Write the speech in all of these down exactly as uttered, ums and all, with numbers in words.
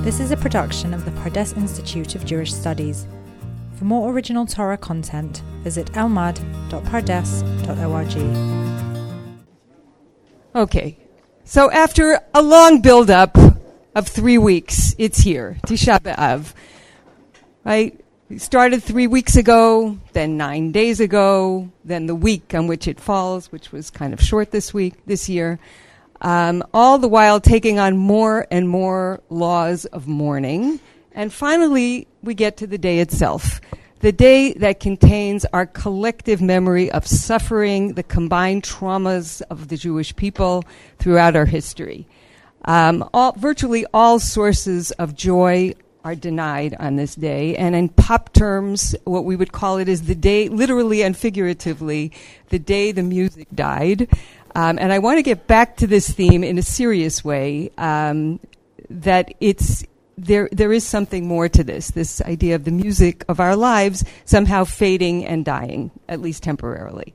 This is a production of the Pardes Institute of Jewish Studies. For more original Torah content, visit elmad dot pardes dot org. Okay, so after a long build-up of three weeks, it's here, Tisha B'Av. Right? We started three weeks ago, then nine days ago, then the week on which it falls, which was kind of short this week, this year. Um, all the while taking on more and more laws of mourning. And finally, we get to the day itself, the day that contains our collective memory of suffering, the combined traumas of the Jewish people throughout our history. Um, all, virtually all sources of joy are denied on this day, and in pop terms, what we would call it is the day, literally and figuratively, the day the music died. Um, and I want to get back to this theme in a serious way, um, that it's there. There is something more to this, this idea of the music of our lives somehow fading and dying, at least temporarily.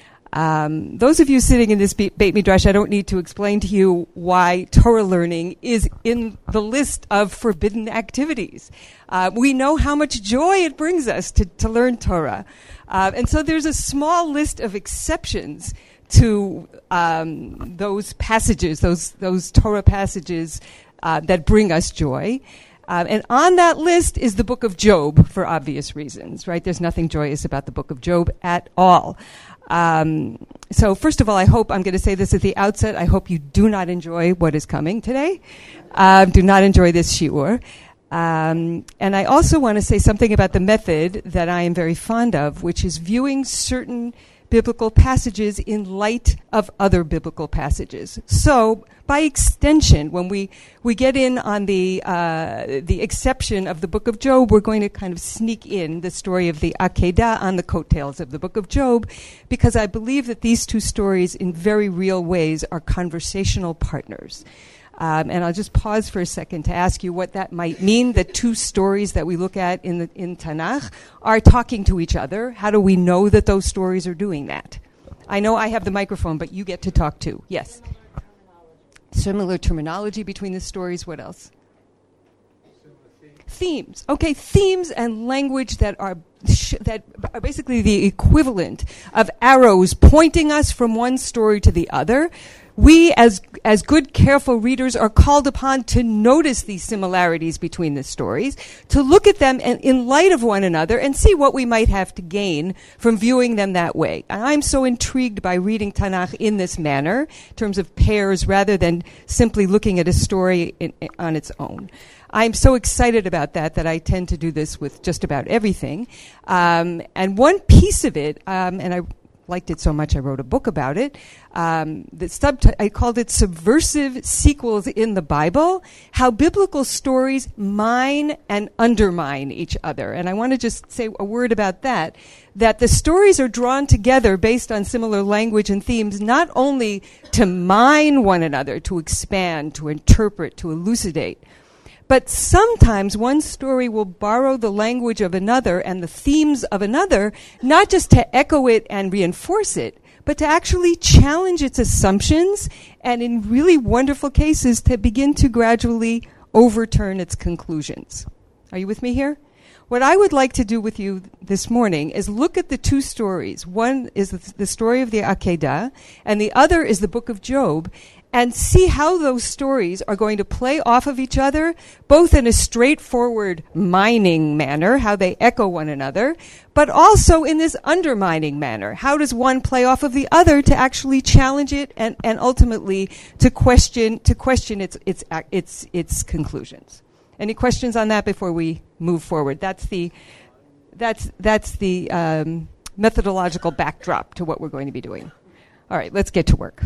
Um, those of you sitting in this Beit Midrash, I don't need to explain to you why Torah learning is in the list of forbidden activities. Uh, we know how much joy it brings us to, to learn Torah. Uh, and so there's a small list of exceptions to um, those passages, those those Torah passages uh, that bring us joy. Uh, and on that list is the book of Job, for obvious reasons, right? There's nothing joyous about the book of Job at all. Um, so first of all, I hope, I'm going to say this at the outset, I hope you do not enjoy what is coming today. Uh, do not enjoy this shiur. Um, and I also want to say something about the method that I am very fond of, which is viewing certain biblical passages in light of other biblical passages. So, by extension, when we, we get in on the uh, the exception of the book of Job, we're going to kind of sneak in the story of the Akedah on the coattails of the book of Job, because I believe that these two stories, in very real ways, are conversational partners. Um, and I'll just pause for a second to ask you what that might mean. The two stories that we look at in the in Tanakh are talking to each other. How do we know that those stories are doing that? I know I have the microphone, but you get to talk too. Yes. Similar terminology between the stories. What else? Themes. Okay, themes and language that are sh- that are basically the equivalent of arrows pointing us from one story to the other. We, as as good, careful readers, are called upon to notice these similarities between the stories, to look at them in, in light of one another and see what we might have to gain from viewing them that way. And I'm so intrigued by reading Tanakh in this manner, in terms of pairs, rather than simply looking at a story in, in, on its own. I'm so excited about that that I tend to do this with just about everything. Um, and one piece of it, um, and I liked it so much I wrote a book about it. Um, the subti- I called it Subversive Sequels in the Bible, How Biblical Stories Mine and Undermine Each Other. And I want to just say a word about that, that the stories are drawn together based on similar language and themes, not only to mine one another, to expand, to interpret, to elucidate, but sometimes one story will borrow the language of another and the themes of another, not just to echo it and reinforce it, but to actually challenge its assumptions and, in really wonderful cases, to begin to gradually overturn its conclusions. Are you with me here? What I would like to do with you this morning is look at the two stories. One is the, the story of the Akedah, and the other is the book of Job, and see how those stories are going to play off of each other, both in a straightforward mining manner, how they echo one another, but also in this undermining manner. How does one play off of the other to actually challenge it and, and ultimately to question to question its its its its conclusions? Any questions on that before we move forward? That's the that's that's the um, methodological backdrop to what we're going to be doing. All right, let's get to work.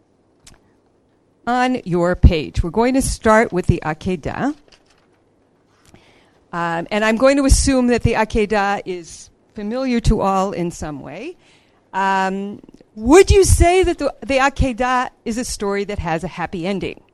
On your page, we're going to start with the Akedah. Um, and I'm going to assume that the Akedah is familiar to all in some way. Um, would you say that the, the Akedah is a story that has a happy ending?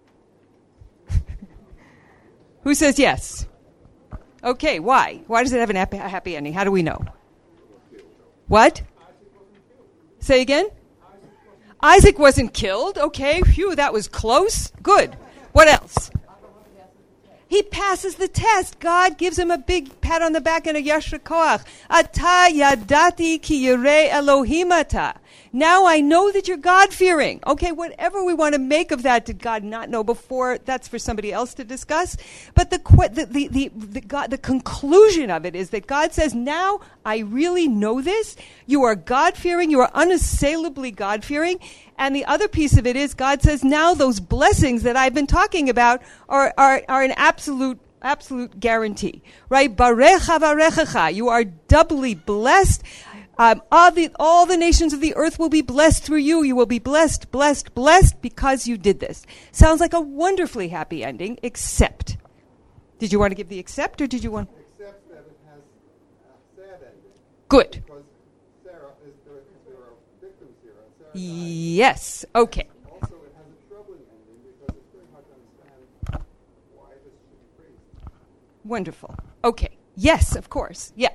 Who says yes? Okay, why? Why does it have an happy, a happy ending? How do we know? What? Say again? Isaac wasn't killed. Okay, phew, that was close. Good. What else? He passes the test. God gives him a big pat on the back and a yashar koach. Ata yadati ki yirei Elohim ata. Now I know that you're God-fearing. Okay, whatever we want to make of that, did God not know before? That's for somebody else to discuss. But the the the the, the, God, the conclusion of it is that God says, now I really know this. You are God-fearing. You are unassailably God-fearing. And the other piece of it is God says, now those blessings that I've been talking about are are, are an absolute absolute guarantee. Right? Barecha varechecha. You are doubly blessed. Um, all, the, all the nations of the earth will be blessed through you. You will be blessed, blessed, blessed because you did this. Sounds like a wonderfully happy ending, except. Did you want to give the except, or did you want? Except that it has a sad ending. Good. Because Sarah is there, there are victims here. And Sarah Yes. Okay. also, it has a troubling ending because it's very hard to understand why this should be praised. Wonderful. Okay. Yes, of course. Yeah.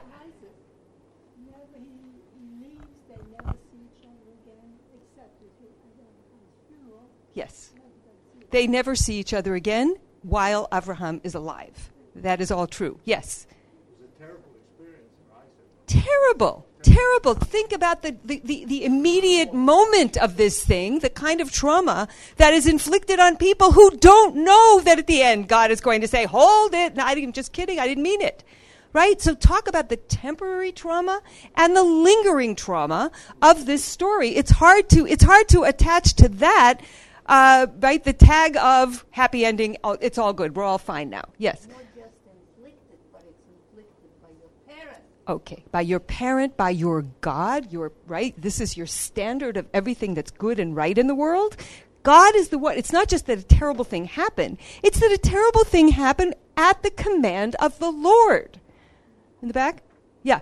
Yes. They never see each other again while Avraham is alive. That is all true. Yes. It was a terrible experience for Isaac. Terrible. Terrible. Think about the, the, the, the immediate moment of this thing, the kind of trauma that is inflicted on people who don't know that at the end God is going to say, hold it. No, I'm just kidding. I didn't mean it. Right? So talk about the temporary trauma and the lingering trauma of this story. It's hard to, it's hard to attach to that Uh, right, the tag of happy ending, oh, it's all good, we're all fine now. Yes? Not just inflicted, but it's inflicted by your parent. Okay, by your parent, by your God, your, right? This is your standard of everything that's good and right in the world. God is the one. It's not just that a terrible thing happened. It's that a terrible thing happened at the command of the Lord. In the back? Yeah.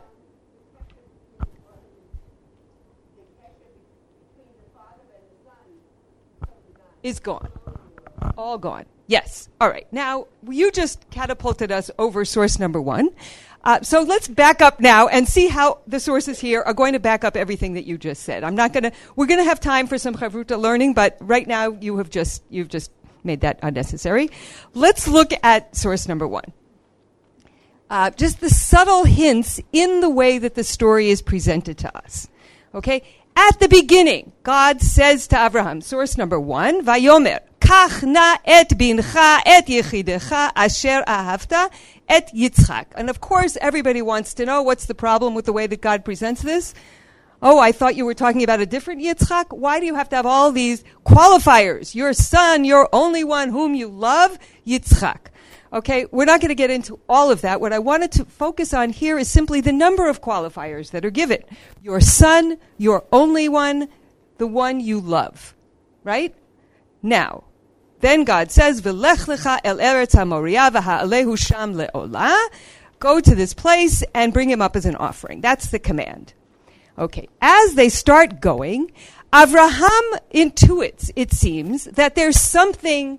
Is gone. All gone. Yes. All right. Now, you just catapulted us over source number one. Uh, so let's back up now and see how the sources here are going to back up everything that you just said. I'm not going to, we're going to have time for some Chavruta learning, but right now you have just, you've just made that unnecessary. Let's look at source number one. Uh, just the subtle hints in the way that the story is presented to us. Okay? At the beginning, God says to Abraham, source number one, Vayomer, Kach na et bincha et yechidecha asher ahavta et Yitzchak. And of course, everybody wants to know what's the problem with the way that God presents this. Oh, I thought you were talking about a different Yitzchak. Why do you have to have all these qualifiers? Your son, your only one whom you love, Yitzchak. Okay, we're not going to get into all of that. What I wanted to focus on here is simply the number of qualifiers that are given. Your son, your only one, the one you love. Right? Now, then God says, V'lech lecha el eretz ha-Moriah v'ha'alehu sham le'olah. Go to this place and bring him up as an offering. That's the command. Okay, as they start going, Avraham intuits, it seems, that there's something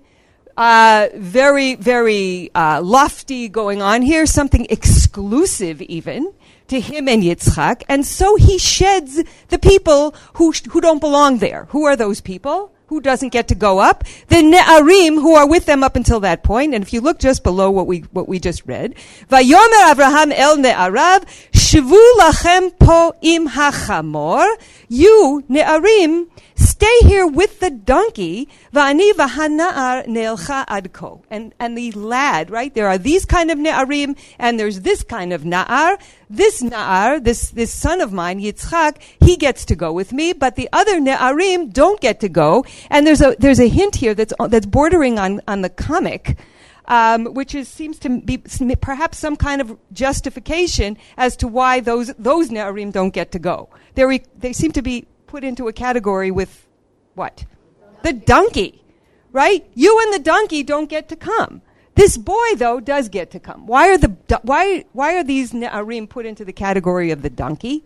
Uh, very, very uh, lofty going on here, something exclusive even to him and Yitzchak. And so he sheds the people who sh- who don't belong there. Who are those people? Who doesn't get to go up? The Ne'arim, who are with them up until that point. And if you look just below what we what we just read, Vayomer Avraham el Ne'arav, Shvu lachem po im hachamor. You, Ne'arim, stay here with the donkey, va'ani v'hana'ar ne'elcha adko. And, and the lad, right? There are these kind of ne'arim, and there's this kind of na'ar. This na'ar, this, this son of mine, Yitzchak, he gets to go with me, but the other ne'arim don't get to go. And there's a, there's a hint here that's, that's bordering on, on the comic, um, which is, seems to be perhaps some kind of justification as to why those, those ne'arim don't get to go. They're, they seem to be put into a category with what? The donkey, right? You and the donkey don't get to come. This boy, though, does get to come. Why are the why why are these ne'arim put into the category of the donkey?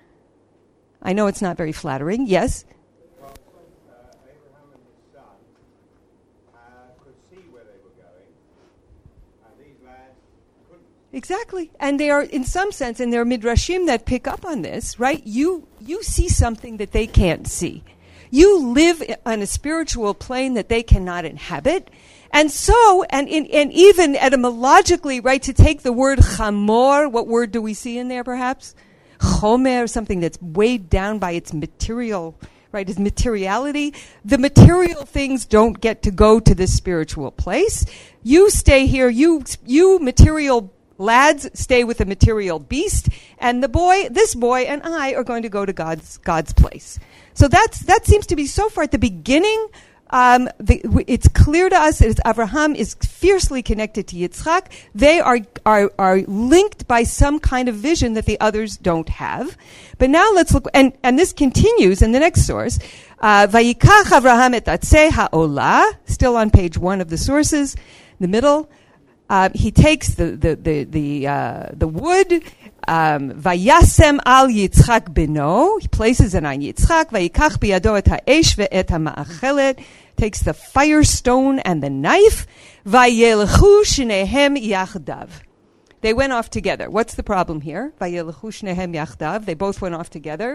I know it's not very flattering. Yes. Well, uh, Abraham and his son uh, could see where they were going, and these lads couldn't. Exactly. And they are, in some sense, and there are midrashim that pick up on this, right? You you see something that they can't see. You live on a spiritual plane that they cannot inhabit. And so, and, in, and even etymologically, right, to take the word chamor, what word do we see in there perhaps? Chomer, something that's weighed down by its material, right, its materiality. The material things don't get to go to this spiritual place. You stay here, you, you material lads stay with the material beast, and the boy, this boy and I are going to go to God's, God's place. So that's, that seems to be so far at the beginning. Um, the, w- it's clear to us that Avraham is fiercely connected to Yitzchak. They are, are are linked by some kind of vision that the others don't have. But now let's look, and, and this continues in the next source. Uh, Vayikach Avraham et atzei ha'olah, still on page one of the sources, the middle. Uh, he takes the the the the, uh, the wood. Um, Vayasem al Yitzchak beno. He places it on Yitzchak. Vayikach biyado et ha'esh ve'et ha'ma'achelet. Takes the firestone and the knife. Vayelchu shnehem yachdav. They went off together. What's the problem here? Vayelchu shnehem yachdav. They both went off together.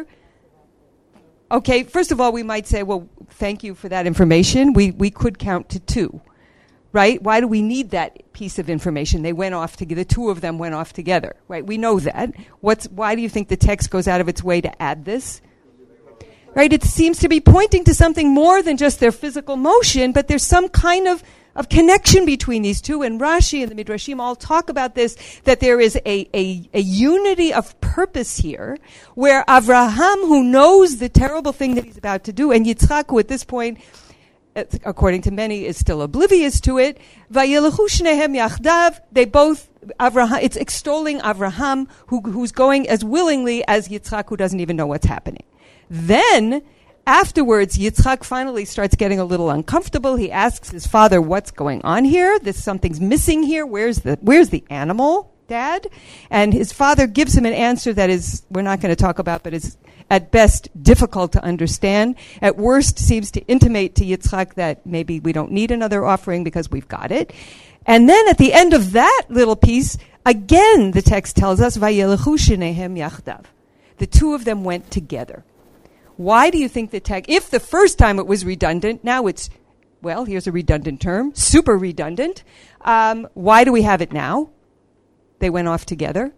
Okay, first of all, we might say, well, thank you for that information. We we could count to two. Right? Why do we need that piece of information? They went off together. The two of them went off together. Right? We know that. What's, why do you think the text goes out of its way to add this? Right? It seems to be pointing to something more than just their physical motion, but there's some kind of, of connection between these two. And Rashi and the Midrashim all talk about this, that there is a, a, a unity of purpose here, where Avraham, who knows the terrible thing that he's about to do, and Yitzchak, who at this point, according to many, is still oblivious to it. Vayelchu shnehem yachdav. They both, Avraham, it's extolling Avraham, who, who's going as willingly as Yitzchak, who doesn't even know what's happening. Then, afterwards, Yitzchak finally starts getting a little uncomfortable. He asks his father, what's going on here? This, something's missing here. Where's the, where's the animal, Dad? And his father gives him an answer that is, we're not going to talk about, but is at best difficult to understand. At worst seems to intimate to Yitzchak that maybe we don't need another offering because we've got it. And then at the end of that little piece, again the text tells us, Vayelchu shnehem yachdav. The two of them went together. Why do you think the text, if the first time it was redundant, now it's, well, here's a redundant term, super redundant. Um, why do we have it now? They went off together.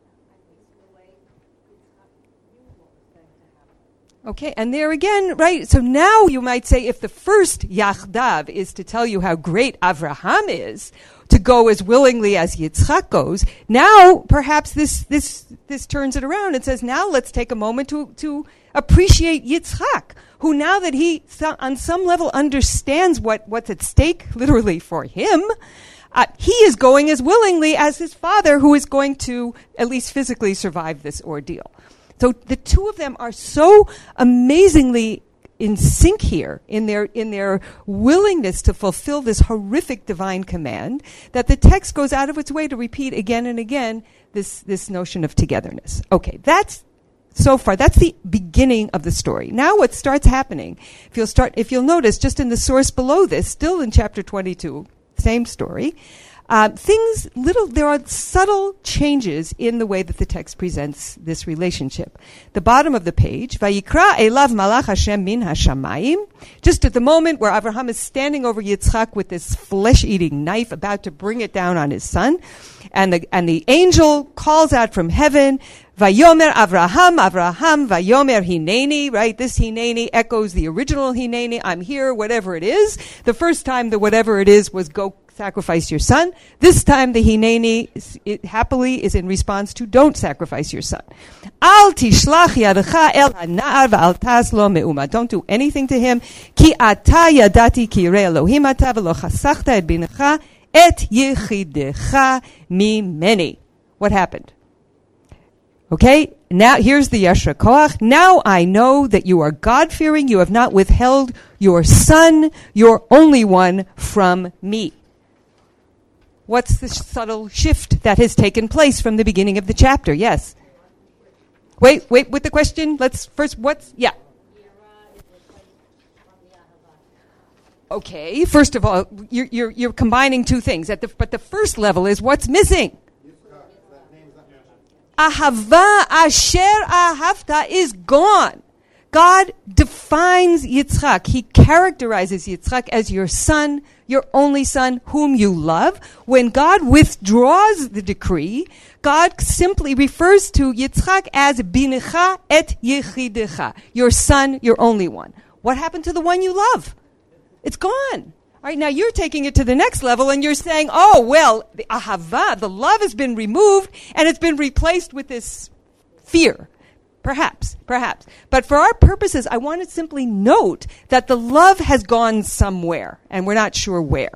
Okay, and there again, right, so now you might say if the first Yachdav is to tell you how great Avraham is, to go as willingly as Yitzchak goes, now perhaps this this this turns it around and says, now let's take a moment to, to appreciate Yitzchak, who now that he on some level understands what, what's at stake literally for him, uh, he is going as willingly as his father, who is going to at least physically survive this ordeal. So the two of them are so amazingly in sync here in their in their willingness to fulfill this horrific divine command that the text goes out of its way to repeat again and again this this notion of togetherness. Okay, that's so far that's the beginning of the story. Now what starts happening, if you'll start if you'll notice just in the source below this, still in chapter twenty-two, same story. Uh, things, little, there are subtle changes in the way that the text presents this relationship. The bottom of the page, Vayikra elav malach Hashem min hashamayim. Just at the moment where Avraham is standing over Yitzchak with this flesh-eating knife, about to bring it down on his son, and the and the angel calls out from heaven, Vayomer Avraham, Avraham, Vayomer Hineni, right? This Hineni echoes the original Hineni, I'm here, whatever it is. The first time the whatever it is was go sacrifice your son. This time the Hineni is, it happily is in response to don't sacrifice your son. Al tishlach yadecha el hana'ar v'al taz lo me'uma. Don't do anything to him. Ki ata yadati ki yireh Elohim ata v'lo chasachta et binecha et yichidecha mimeni. What happened? Okay, now here's the Yeshra Koach. Now I know that you are God-fearing. You have not withheld your son, your only one, from me. What's the subtle shift that has taken place from the beginning of the chapter? Yes. Wait, wait, with the question. Let's first, what's, yeah. Okay, first of all, you're, you're, you're combining two things. At the, but the first level is what's missing? Ahava asher ahavta is gone. God defines Yitzchak. He characterizes Yitzchak as your son, your only son, whom you love. When God withdraws the decree, God simply refers to Yitzchak as binecha et yechidecha, your son, your only one. What happened to the one you love? It's gone. All right, now you're taking it to the next level and you're saying, oh, well, the ahava, the love has been removed and it's been replaced with this fear. Perhaps, perhaps. But for our purposes, I want to simply note that the love has gone somewhere, and we're not sure where.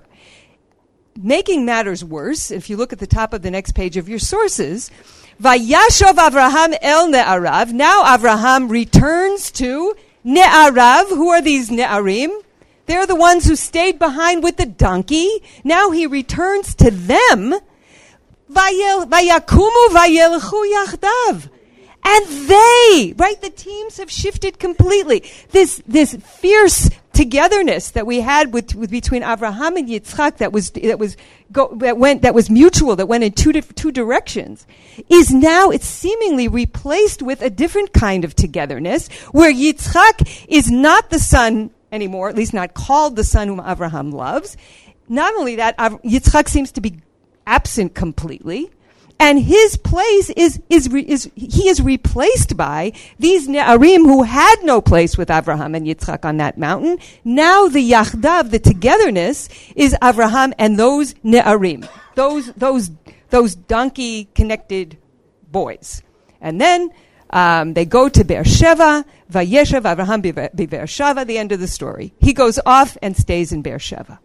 Making matters worse, if you look at the top of the next page of your sources, Vayashov Avraham el Ne'arav. Now Avraham returns to Ne'arav. Who are these Ne'arim? They're the ones who stayed behind with the donkey. Now he returns to them. Vayakumu vayelchu yachdav. And they, right, the teams have shifted completely. This this fierce togetherness that we had with, with between Avraham and Yitzchak that was that was go, that went that was mutual, that went in two dif- two directions, is now it's seemingly replaced with a different kind of togetherness where Yitzchak is not the son anymore, at least not called the son whom Avraham loves. Not only that, Av- Yitzchak seems to be absent completely. And his place is, is, is, he is replaced by these Ne'arim who had no place with Avraham and Yitzchak on that mountain. Now the Yachdav, the togetherness, is Avraham and those Ne'arim, those, those, those donkey-connected boys. And then, um, they go to Beersheva, Vayeshev Avraham Beersheva, the end of the story. He goes off and stays in Beersheva.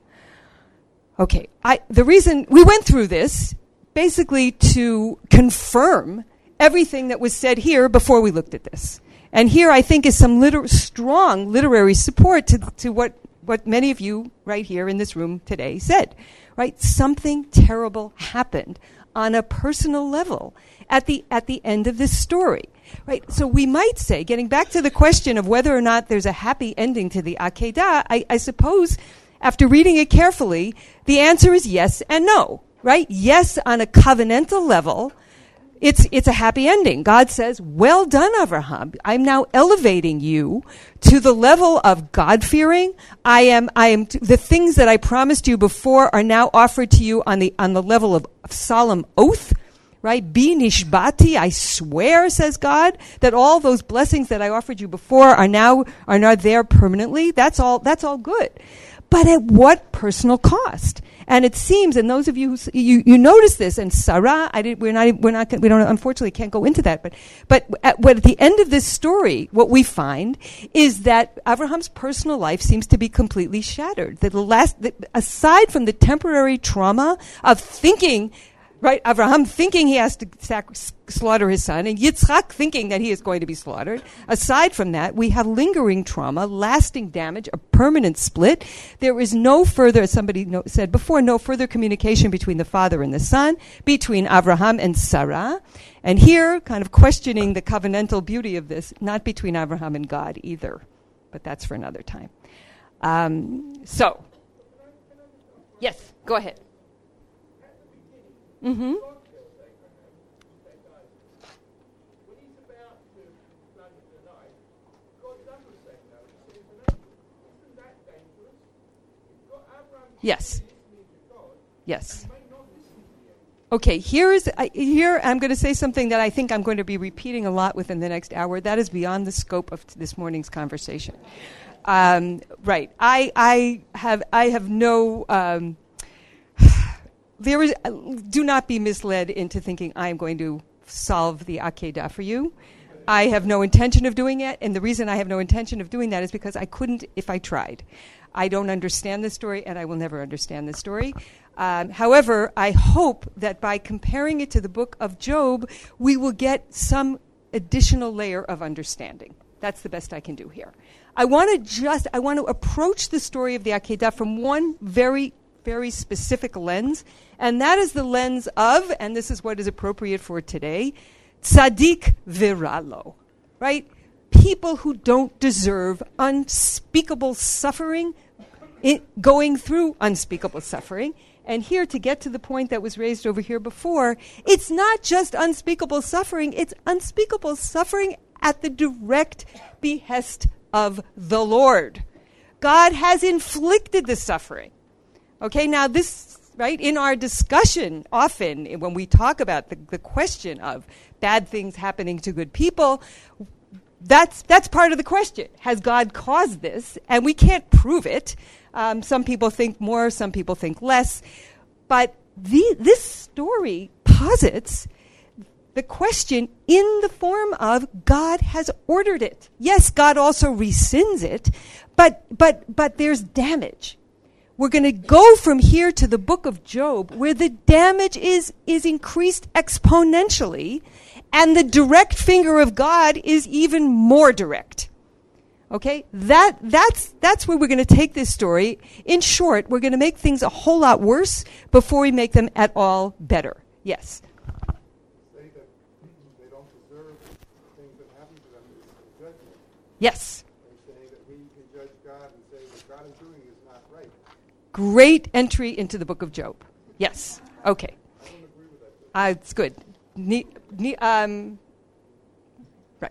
Okay, I, the reason, we went through this, basically to confirm everything that was said here before we looked at this. And here I think is some liter- strong literary support to, to what, what many of you right here in this room today said. Right? Something terrible happened on a personal level at the at the end of this story. Right? So we might say, getting back to the question of whether or not there's a happy ending to the Akedah, I, I suppose after reading it carefully, the answer is yes and no. Right? Yes, on a covenantal level, it's it's a happy ending. God says, well done, Avraham. I'm now elevating you to the level of God-fearing. I am, I am, t- the things that I promised you before are now offered to you on the, on the level of, of solemn oath. Right? Bi nishbati, I swear, says God, that all those blessings that I offered you before are now, are now there permanently. That's all, that's all good. But at what personal cost? And it seems, and those of you who you, you notice this, and Sarah, I did, we're not, we're not, we don't, unfortunately, can't go into that. But, but at, what, at the end of this story, what we find is that Abraham's personal life seems to be completely shattered. That the last, that aside from the temporary trauma of thinking. Right, Avraham thinking he has to sac- slaughter his son, and Yitzchak thinking that he is going to be slaughtered. Aside from that, we have lingering trauma, lasting damage, a permanent split. There is no further, as somebody no, said before, no further communication between the father and the son, between Avraham and Sarah. And here, kind of questioning the covenantal beauty of this, not between Avraham and God either. But that's for another time. Um, so, yes, go ahead. Mm-hmm. Yes. Yes. Okay, here is uh, here I'm going to say something that I think I'm going to be repeating a lot within the next hour. That is beyond the scope of t- this morning's conversation. Um, right. I I have I have no um, There is, uh, do not be misled into thinking I am going to solve the Akedah for you. I have no intention of doing it, and the reason I have no intention of doing that is because I couldn't if I tried. I don't understand this story, and I will never understand this story. Um, however, I hope that by comparing it to the book of Job, we will get some additional layer of understanding. That's the best I can do here. I want to just, I want to approach the story of the Akedah from one very very specific lens, and that is the lens of, and this is what is appropriate for today, tzaddik viralo, right? People who don't deserve unspeakable suffering, it, going through unspeakable suffering. And here, to get to the point that was raised over here before, it's not just unspeakable suffering, it's unspeakable suffering at the direct behest of the Lord. God has inflicted the suffering. Okay, now this, right, in our discussion, often when we talk about the, the question of bad things happening to good people, that's that's part of the question. Has God caused this? And we can't prove it. Um, some people think more, some people think less. But the, this story posits the question in the form of God has ordered it. Yes, God also rescinds it, but but but there's damage. We're going to go from here to the book of Job, where the damage is is increased exponentially, and the direct finger of God is even more direct. Okay? That that's that's where we're going to take this story. In short, we're going to make things a whole lot worse before we make them at all better. Yes. Say that they don't deserve things that happen to them is judgment. Yes. They're saying that we can judge God and say what God is doing is not right. Great entry into the book of Job. Yes. Okay. I don't agree with that. Uh, it's good. Ne- ne- um, right.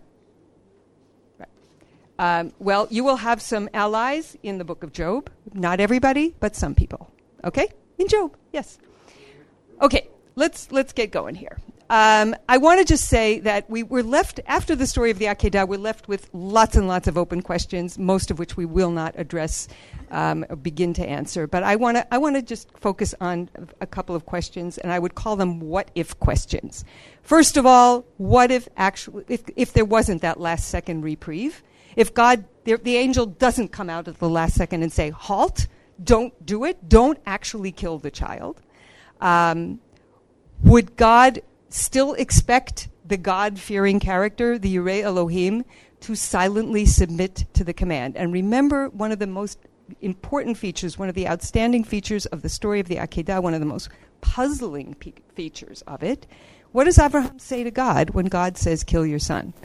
Right. Um, well, you will have some allies in the book of Job. Not everybody, but some people. Okay? In Job. Yes. Okay. Let's let's get going here. Um, I want to just say that we were left, after the story of the Akedah, we're left with lots and lots of open questions, most of which we will not address, um, or begin to answer. But I want to I want to just focus on a couple of questions, and I would call them what-if questions. First of all, what if actually, if, if there wasn't that last second reprieve? If God, the, the angel doesn't come out at the last second and say, halt, don't do it, don't actually kill the child. Um, would God still expect the God-fearing character, the Yireh Elohim, to silently submit to the command? And remember, one of the most important features, one of the outstanding features of the story of the Akedah, one of the most puzzling pe- features of it, what does Abraham say to God when God says, kill your son?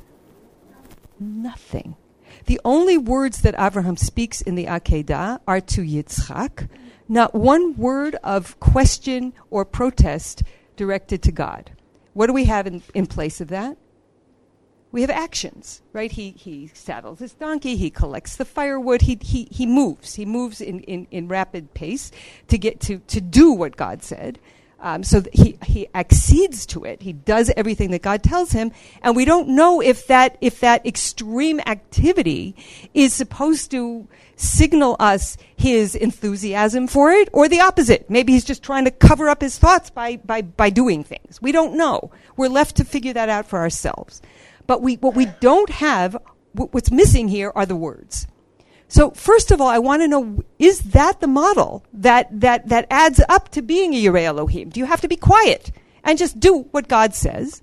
Nothing. The only words that Abraham speaks in the Akedah are to Yitzchak, not one word of question or protest directed to God. What do we have in, in place of that? We have actions, right? He he saddles his donkey, he collects the firewood, he he he moves. He moves in, in, in rapid pace to get to, to do what God said. Um, so th- he he accedes to it. He does everything that God tells him, and we don't know if that if that extreme activity is supposed to signal us his enthusiasm for it, or the opposite. Maybe he's just trying to cover up his thoughts by by by doing things. We don't know. We're left to figure that out for ourselves. But we what we don't have, w- what's missing here are the words. So first of all, I want to know, is that the model that, that, that adds up to being a Yireh Elohim? Do you have to be quiet and just do what God says?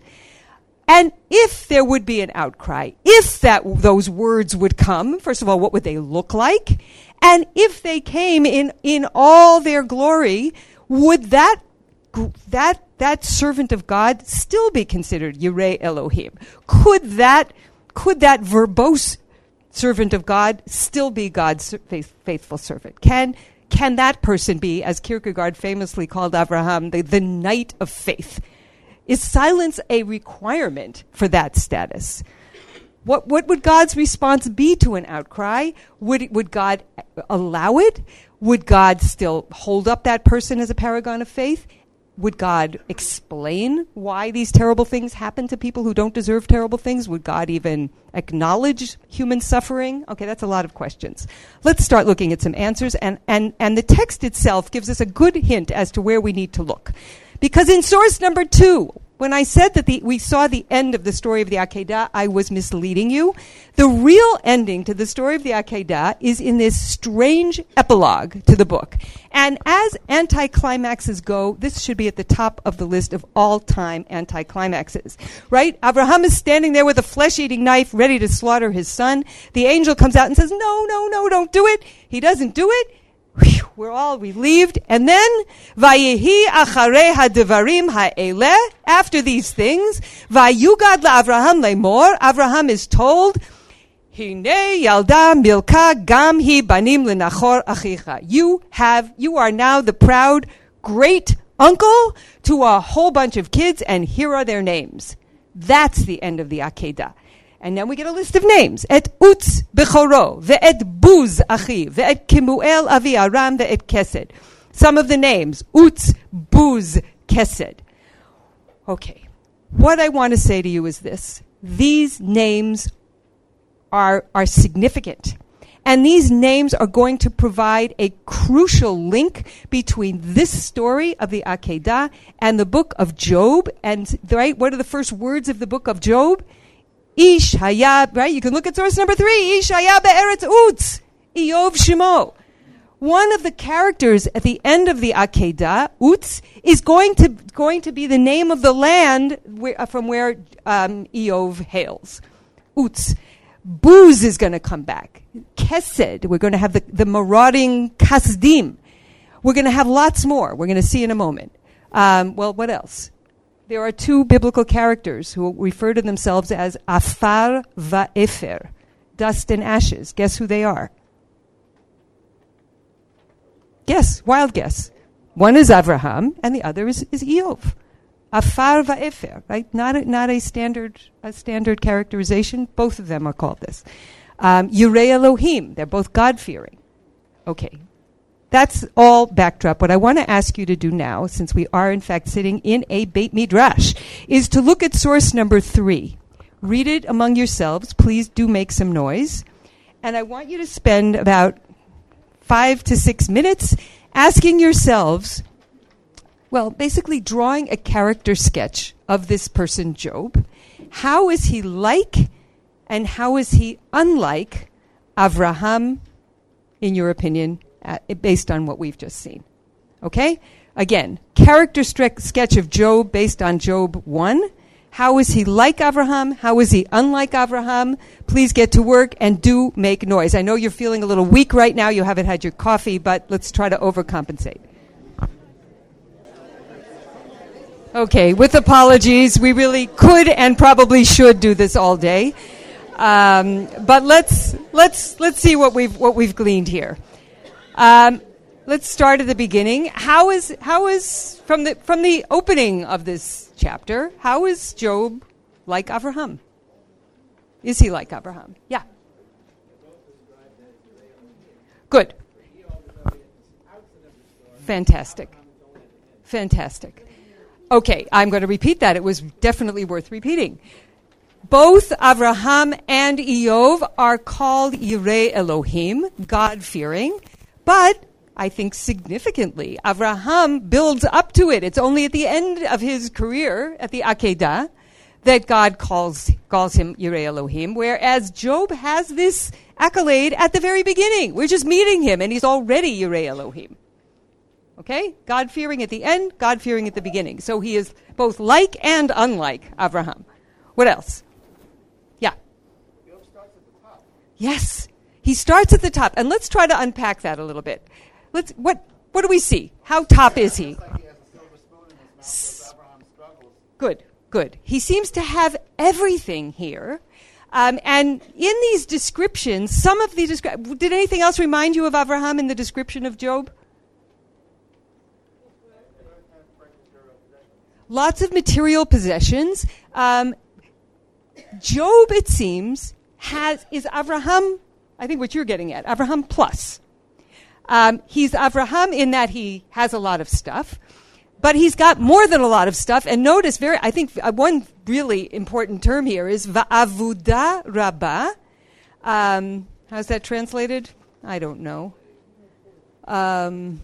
And if there would be an outcry, if that those words would come, first of all, what would they look like? And if they came in, in all their glory, would that that that servant of God still be considered Yireh Elohim? Could that could that verbose servant of God still be God's faith, faithful servant? Can can that person be, as Kierkegaard famously called Abraham, the, the knight of faith? Is silence a requirement for that status? What what would God's response be to an outcry? Would would God allow it? Would God still hold up that person as a paragon of faith? Would God explain why these terrible things happen to people who don't deserve terrible things? Would God even acknowledge human suffering? Okay, that's a lot of questions. Let's start looking at some answers, and, and, and the text itself gives us a good hint as to where we need to look. Because in source number two, when I said that the, we saw the end of the story of the Akedah, I was misleading you. The real ending to the story of the Akedah is in this strange epilogue to the book. And as anticlimaxes go, this should be at the top of the list of all-time anticlimaxes, right? Abraham is standing there with a flesh-eating knife ready to slaughter his son. The angel comes out and says, no, no, no, don't do it. He doesn't do it. Whew, we're all relieved. And then, Vayehi acharei ha'devarim ha'eleh, after these things, Vayugad la'Avraham lemor, Avraham is told, Hine yalda milka gam hi banim lenachor achicha. You have, you are now the proud great uncle to a whole bunch of kids, and here are their names. That's the end of the Akedah. And then we get a list of names. Et Utz Bechoro, ve'et Buz Achi, ve'et Kemuel Avi Aram, ve'et Kesed. Some of the names, Utz, Buz, Kesed. Okay. What I want to say to you is this. These names are, are significant. And these names are going to provide a crucial link between this story of the Akedah and the book of Job. And, right, what are the first words of the book of Job? Ish haya, right? You can look at source number three. Ish haya be'eretz Utz, Iyov Shemo. One of the characters at the end of the Akedah, Utz, is going to going to be the name of the land where, uh, from where um, Iyov hails. Utz. Buz is going to come back. Kesed. We're going to have the, the marauding Kasdim. We're going to have lots more. We're going to see in a moment. Um, well, what else? There are two biblical characters who refer to themselves as Afar va'efer, dust and ashes. Guess who they are? Guess, wild guess. One is Avraham, and the other is, is Iyov. Afar va'efer, right? Not a, not a standard a standard characterization. Both of them are called this. Um, Yirei Elohim. They're both God-fearing. Okay. That's all backdrop. What I want to ask you to do now, since we are in fact sitting in a Beit Midrash, is to look at source number three. Read it among yourselves. Please do make some noise. And I want you to spend about five to six minutes asking yourselves, well, basically drawing a character sketch of this person, Job. How is he like and how is he unlike Avraham, in your opinion, uh, based on what we've just seen? Okay? Again, character stre- sketch of Job based on Job one. How is he like Avraham? How is he unlike Avraham? Please get to work and do make noise. I know you're feeling a little weak right now. You haven't had your coffee, but let's try to overcompensate. Okay, with apologies, we really could and probably should do this all day. Um, but let's let's let's see what we've what we've gleaned here. Um, let's start at the beginning. How is how is from the from the opening of this chapter? How is Job like Avraham? Is he like Avraham? Yeah. Good. Fantastic. Fantastic. Okay, I'm going to repeat that. It was definitely worth repeating. Both Avraham and Iyov are called Yirei Elohim, God-fearing, but I think significantly, Avraham builds up to it. It's only at the end of his career, at the Akedah, that God calls calls him Yirei Elohim, whereas Job has this accolade at the very beginning. We're just meeting him, and he's already Yirei Elohim. Okay? God-fearing at the end, God-fearing at the beginning. So he is both like and unlike Avraham. What else? Yeah. Job starts at the top. Yes. He starts at the top. And let's try to unpack that a little bit. Let's what what do we see? How top is he? It's like he has a silver spoon in his mouth as Abraham struggles. Good, good. He seems to have everything here. Um, and in these descriptions, some of the descri- did anything else remind you of Avraham in the description of Job? Lots of material possessions. Um, Job, it seems, has is Avraham, I think what you're getting at, Avraham plus. Um, he's Avraham in that he has a lot of stuff, but he's got more than a lot of stuff. And notice, very, I think uh, one really important term here is va'avuda rabbah. Um, how's that translated? I don't know. Um,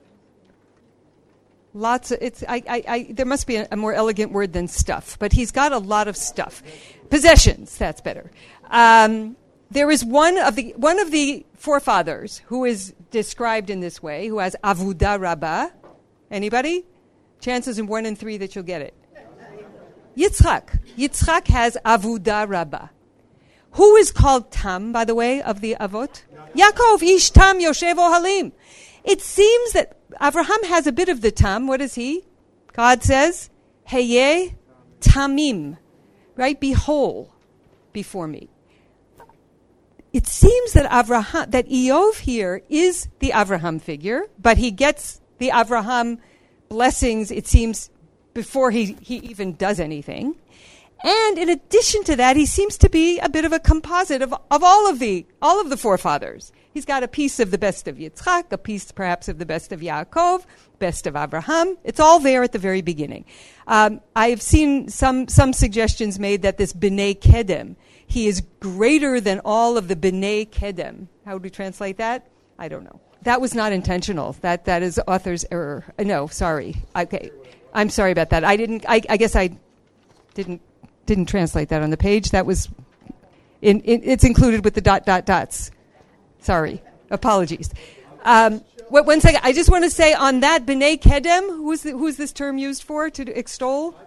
Lots of, it's, I, I, I, there must be a, a more elegant word than stuff, but he's got a lot of stuff. Possessions, that's better. Um, there is one of the, one of the forefathers who is described in this way, who has avuda rabbah. Anybody? Chances in one in three that you'll get it. Yitzchak. Yitzchak has avuda rabbah. Who is called Tam, by the way, of the Avot? Yaakov, Ish Tam Yoshev Ohalim. It seems that Avraham has a bit of the tam. What is he? God says, Heye tamim, right? Be whole before me. It seems that Avraham, that Iyov here is the Avraham figure, but he gets the Avraham blessings, it seems, before he, he even does anything. And in addition to that, he seems to be a bit of a composite of, of all of the all of the forefathers. He's got a piece of the best of Yitzchak, a piece perhaps of the best of Yaakov, best of Abraham. It's all there at the very beginning. Um, I've seen some some suggestions made that this B'nai Kedem, he is greater than all of the B'nai Kedem. How would we translate that? I don't know. That was not intentional. That that is author's error. Uh, no, sorry. Okay, I'm sorry about that. I didn't. I, I guess I didn't didn't translate that on the page. That was in, in, it's included with the dot dot dots. Sorry. Apologies. Um, wait, one second. I just want to say on that B'nai Kedem, who's the, who's this term used for to extol?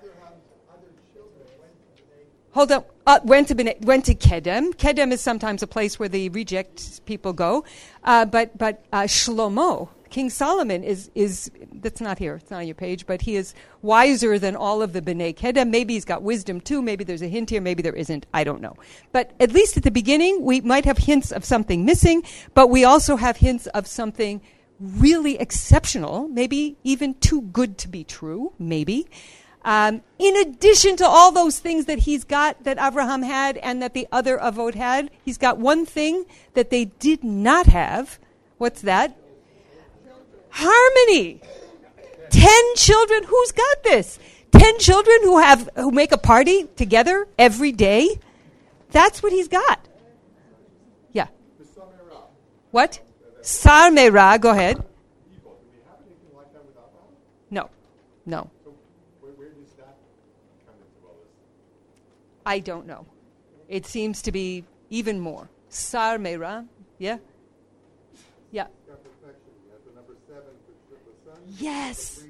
Hold on. Uh, went to B'nai, went to Kedem. Kedem is sometimes a place where the reject people go. Uh, but but uh, Shlomo, King Solomon, is is that's not here. It's not on your page. But he is wiser than all of the B'nai Kedem. Maybe he's got wisdom too. Maybe there's a hint here. Maybe there isn't. I don't know. But at least at the beginning, we might have hints of something missing. But we also have hints of something really exceptional. Maybe even too good to be true. Maybe. Um, in addition to all those things that he's got, that Abraham had and that the other Avot had, he's got one thing that they did not have. What's that? Harmony. Ten children. Who's got this? Ten children who have who make a party together every day. That's what he's got. Yeah. What? Sarmera. Go ahead. No. No. I don't know. It seems to be even more. Sarmera. Yeah? Yeah. Yes.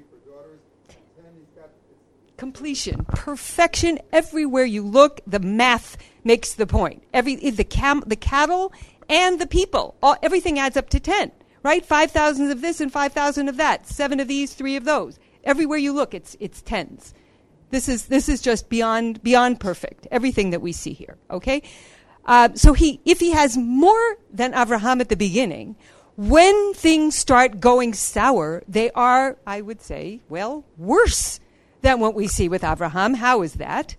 Completion. Perfection everywhere you look. The math makes the point. Every the cam, the cattle and the people. All, everything adds up to ten. Right? Five thousand of this and five thousand of that. Seven of these, three of those. Everywhere you look, it's it's tens. This is this is just beyond beyond perfect. Everything that we see here. Okay, uh, so he if he has more than Abraham at the beginning, when things start going sour, they are, I would say, well, worse than what we see with Abraham. How is that?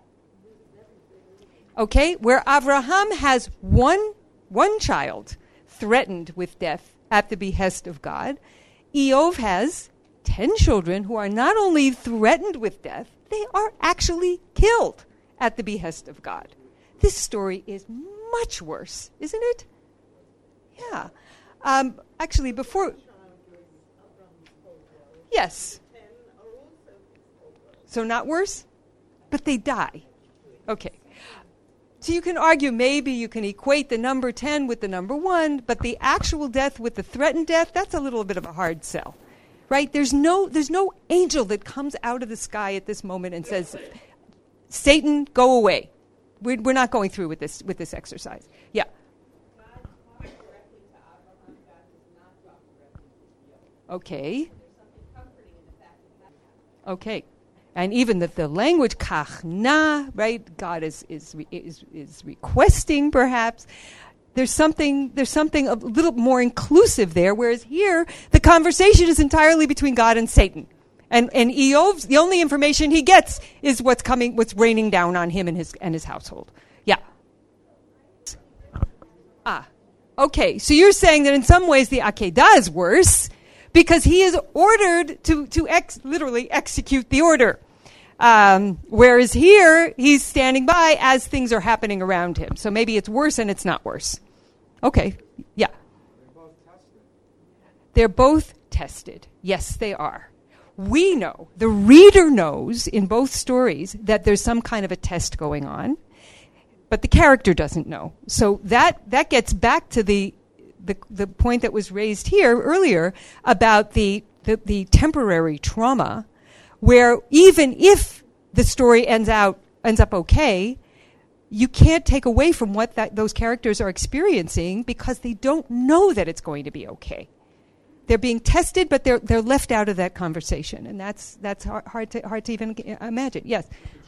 Okay, where Abraham has one one child threatened with death at the behest of God, Eov has ten children who are not only threatened with death, they are actually killed at the behest of God. This story is much worse, isn't it? Yeah. Um, actually, before... Yes. So not worse? But they die. Okay. So you can argue maybe you can equate the number ten with the number one, but the actual death with the threatened death, that's a little bit of a hard sell. Right? There's no there's no angel that comes out of the sky at this moment and says, Satan, go away. We're, we're not going through with this with this exercise. Yeah. Okay. Okay. And even the, the language kachna, right? God is is is is requesting perhaps. There's something there's something a little more inclusive there, whereas here the conversation is entirely between God and Satan. And and Eov, the only information he gets is what's coming what's raining down on him and his and his household. Yeah. Ah. Okay, so you're saying that in some ways the Akedah is worse because he is ordered to to ex, literally execute the order. Um, whereas here, he's standing by as things are happening around him. So maybe it's worse and it's not worse. Okay, yeah. They're both tested. They're both tested. Yes, they are. We know, the reader knows in both stories that there's some kind of a test going on, but the character doesn't know. So that, that gets back to the, the, the point that was raised here earlier about the, the, the temporary trauma, where even if the story ends out ends up okay, you can't take away from what that, those characters are experiencing because they don't know that it's going to be okay. They're being tested, but they're they're left out of that conversation, and that's that's hard, hard to hard to even imagine. Yes.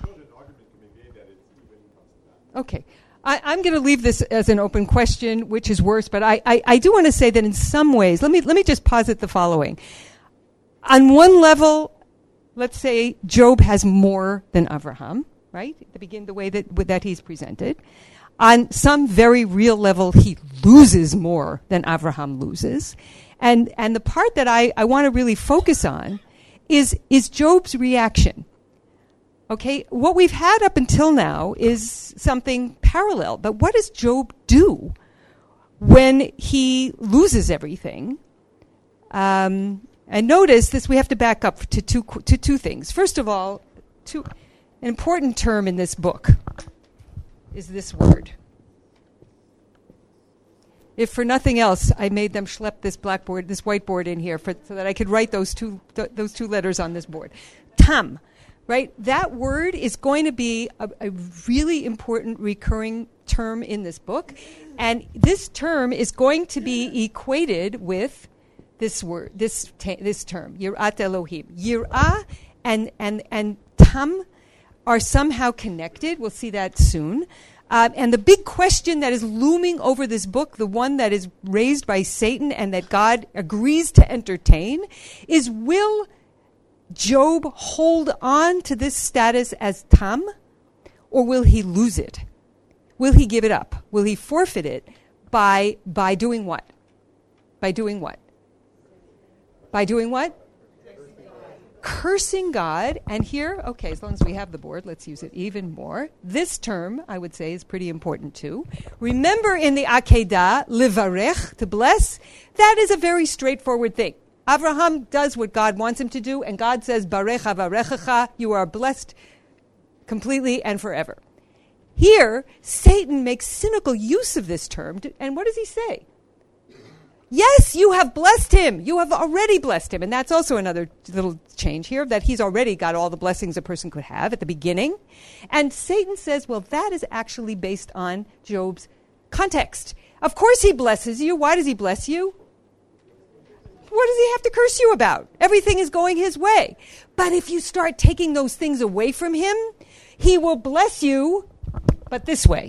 Okay, I, I'm going to leave this as an open question, which is worse. But I, I, I do want to say that in some ways, let me let me just posit the following. On one level, let's say Job has more than Abraham, right? At the beginning, the way that, that he's presented. On some very real level, he loses more than Avraham loses. And and the part that I, I want to really focus on is is Job's reaction. Okay, what we've had up until now is something parallel. But what does Job do when he loses everything? Um, and notice this, we have to back up to two to two things. First of all, two, an important term in this book is this word. If for nothing else, I made them schlep this blackboard, this whiteboard in here, for, so that I could write those two th- those two letters on this board. Tam, right? That word is going to be a, a really important recurring term in this book, and this term is going to be equated with this word, this ta- this term, Yirat Elohim. Yirah and and and tam are somehow connected. We'll see that soon. Uh, and the big question that is looming over this book, the one that is raised by Satan and that God agrees to entertain, is will Job hold on to this status as tam, or will he lose it? Will he give it up? Will he forfeit it by by doing what? By doing what? By doing what? Cursing God. And here, okay, as long as we have the board, let's use it even more. This term, I would say, is pretty important too. Remember in the Akedah, livarech, to bless, that is a very straightforward thing. Avraham does what God wants him to do, and God says, Barech avarechacha, you are blessed completely and forever. Here, Satan makes cynical use of this term, to, and what does he say? Yes, you have blessed him. You have already blessed him. And that's also another little change here, that he's already got all the blessings a person could have at the beginning. And Satan says, well, that is actually based on Job's context. Of course he blesses you. Why does he bless you? What does he have to curse you about? Everything is going his way. But if you start taking those things away from him, he will bless you, but this way.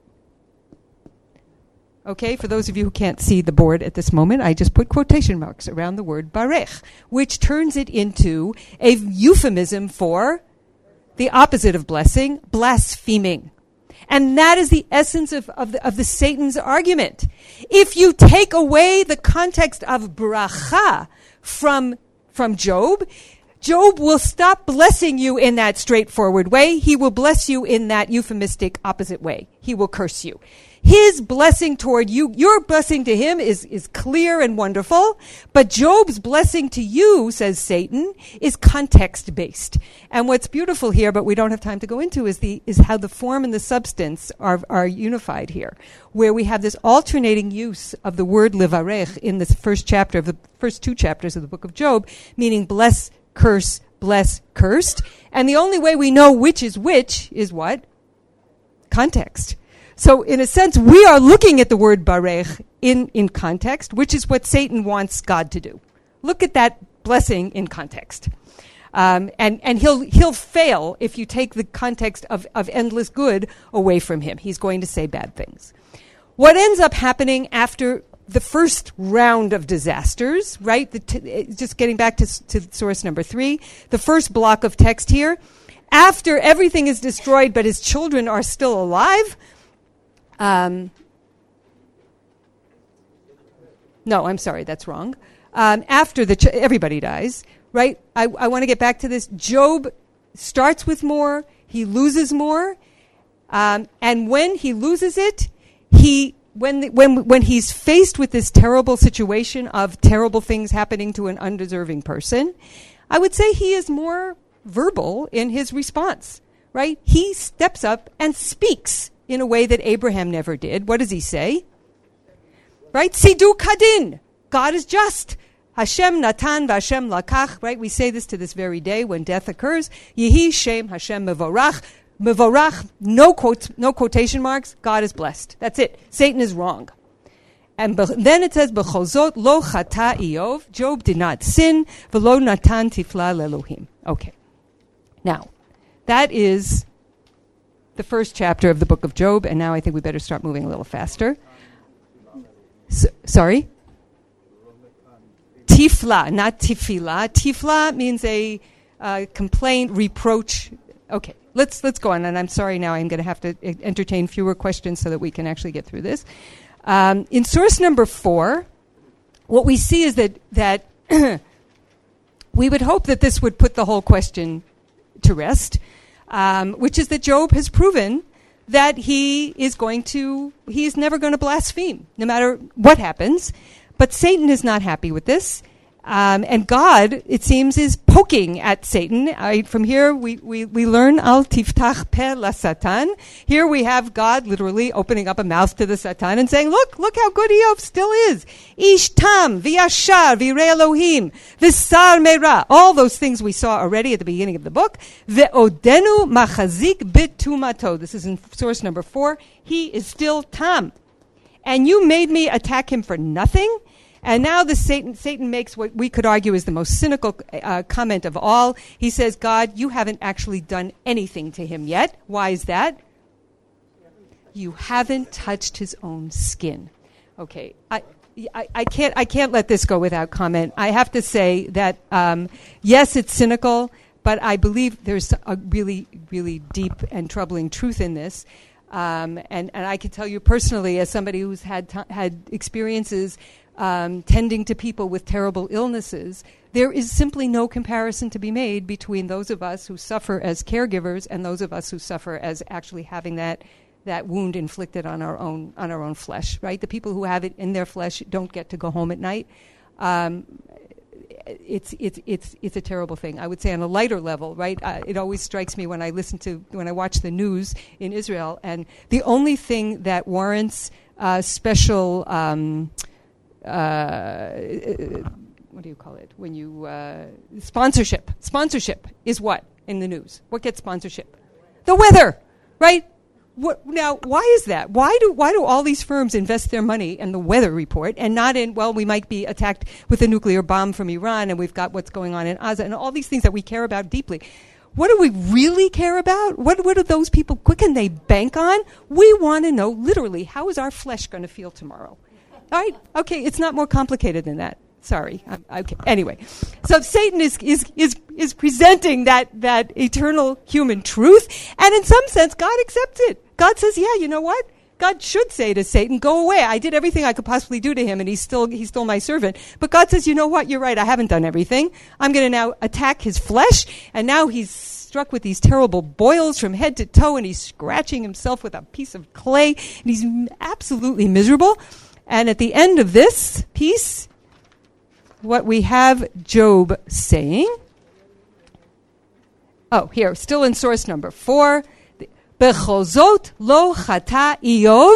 Okay, for those of you who can't see the board at this moment, I just put quotation marks around the word barech, which turns it into a euphemism for the opposite of blessing, blaspheming. And that is the essence of, of, the, of the Satan's argument. If you take away the context of bracha from, from Job, Job will stop blessing you in that straightforward way. He will bless you in that euphemistic opposite way. He will curse you. His blessing toward you, your blessing to him is, is clear and wonderful, but Job's blessing to you, says Satan, is context-based. And what's beautiful here, but we don't have time to go into, is the is how the form and the substance are, are unified here, where we have this alternating use of the word livarech in this first chapter of the first two chapters of the book of Job, meaning bless, curse, bless, cursed. And the only way we know which is which is what? Context. So in a sense, we are looking at the word barech in, in context, which is what Satan wants God to do. Look at that blessing in context. Um, and, and he'll, he'll fail if you take the context of, of endless good away from him. He's going to say bad things. What ends up happening after the first round of disasters, right? The t- just getting back to, to source number three, the first block of text here, after everything is destroyed but his children are still alive, Um, no, I'm sorry, that's wrong. Um, after the ch- everybody dies, right? I, I want to get back to this. Job starts with more, he loses more, um, and when he loses it, he when the, when when he's faced with this terrible situation of terrible things happening to an undeserving person, I would say he is more verbal in his response, right? He steps up and speaks in a way that Abraham never did. What does he say? Right? Sidu kadin. God is just. Hashem natan v'Hashem lakach. Right? We say this to this very day when death occurs. Yehi shem Hashem mevorach. Mevorach, no quotes, no quotation marks. God is blessed. That's it. Satan is wrong. And be- then it says, B'chozot lo chata Iyov. Job did not sin. V'lo natan tifla leLohim. Okay. Now, that is the first chapter of the book of Job, and now I think we better start moving a little faster. So, sorry? Tifla, not tifila. Tifla means a uh, complaint, reproach, Okay, let's let's go on. And I'm sorry now I'm going to have to e- entertain fewer questions so that we can actually get through this. Um, in source number four, what we see is that that we would hope that this would put the whole question to rest, um, which is that Job has proven that he is going to, he is never going to blaspheme, no matter what happens. But Satan is not happy with this. Um, and God, it seems, is poking at Satan. I, from here, we, we, we learn, Al tiftach pe la Satan. Here we have God literally opening up a mouth to the Satan and saying, look, look how good Eov still is. Ish tam, v'yashar, v'yirei Elohim, v'sar meira. All those things we saw already at the beginning of the book. Ve'odenu machazik bitumato. This is in source number four. He is still tam. And you made me attack him for nothing? And now the Satan, Satan makes what we could argue is the most cynical uh, comment of all. He says, God, you haven't actually done anything to him yet. Why is that? You haven't touched his own skin. Okay, I, I, I can't I can't let this go without comment. I have to say that, um, yes, it's cynical, but I believe there's a really, really deep and troubling truth in this. Um, and, and I can tell you personally, as somebody who's had t- had experiences Um, tending to people with terrible illnesses, there is simply no comparison to be made between those of us who suffer as caregivers and those of us who suffer as actually having that that wound inflicted on our own on our own flesh. Right, the people who have it in their flesh don't get to go home at night. Um, it's it's it's it's a terrible thing. I would say on a lighter level, right? Uh, it always strikes me when I listen to when I watch the news in Israel, and the only thing that warrants uh, special. Um, Uh, what do you call it? When you uh, sponsorship. Sponsorship is what in the news? What gets sponsorship? The weather, right? What, now, why is that? Why do why do all these firms invest their money in the weather report and not in, well, we might be attacked with a nuclear bomb from Iran and we've got what's going on in Gaza and all these things that we care about deeply? What do we really care about? What what do those people, what can they bank on? We want to know literally, how is our flesh going to feel tomorrow? All right. Okay. It's not more complicated than that. Sorry. I'm, okay. Anyway, so Satan is is is is presenting that that eternal human truth, and in some sense, God accepts it. God says, "Yeah, you know what? God should say to Satan, go away. I did everything I could possibly do to him, and he's still he's still my servant." But God says, "You know what? You're right. I haven't done everything. I'm going to now attack his flesh, and now he's struck with these terrible boils from head to toe, and he's scratching himself with a piece of clay, and he's absolutely miserable." And at the end of this piece, what we have Job saying, oh, here, still in source number four, Bechozot lo chata Eov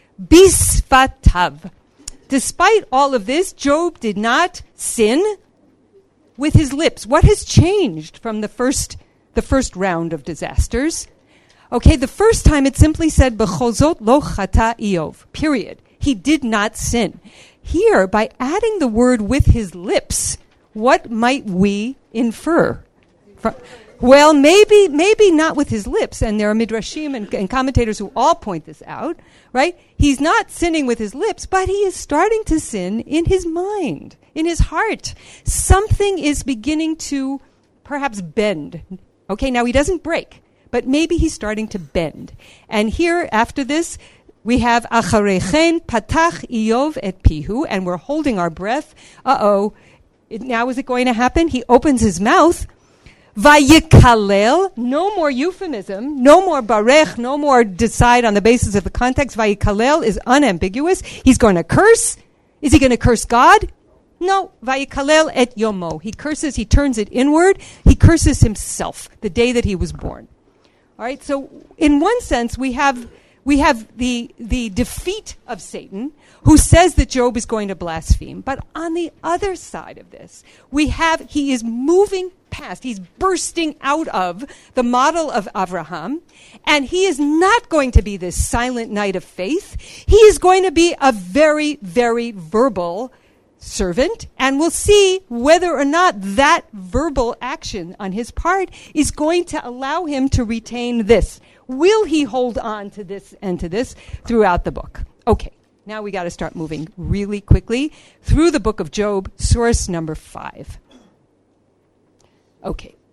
bisfatav. Despite all of this, Job did not sin with his lips. What has changed from the first the first round of disasters? Okay, the first time it simply said Bechozot lo chata Eov, period. He did not sin. Here, by adding the word with his lips, what might we infer? From, well, maybe maybe not with his lips, and there are midrashim and, and commentators who all point this out, right? He's not sinning with his lips, but he is starting to sin in his mind, in his heart. Something is beginning to perhaps bend. Okay, now he doesn't break, but maybe he's starting to bend. And here, after this, we have Acharechen patach Eov et pihu, and we're holding our breath. Uh-oh. It, now is it going to happen? He opens his mouth. Vayikalel, no more euphemism, no more barech, no more decide on the basis of the context. Vayikalel is unambiguous. He's going to curse. Is he going to curse God? No. Vayikalel et yomo. He curses, he turns it inward. He curses himself, the day that he was born. All right, so in one sense, we have... We have the the defeat of Satan, who says that Job is going to blaspheme. But on the other side of this, we have, he is moving past, he's bursting out of the model of Avraham, and he is not going to be this silent knight of faith. He is going to be a very, very verbal servant, and we'll see whether or not that verbal action on his part is going to allow him to retain this. Will he hold on to this and to this throughout the book? Okay, now we got to start moving really quickly through the book of Job, source number five. Okay,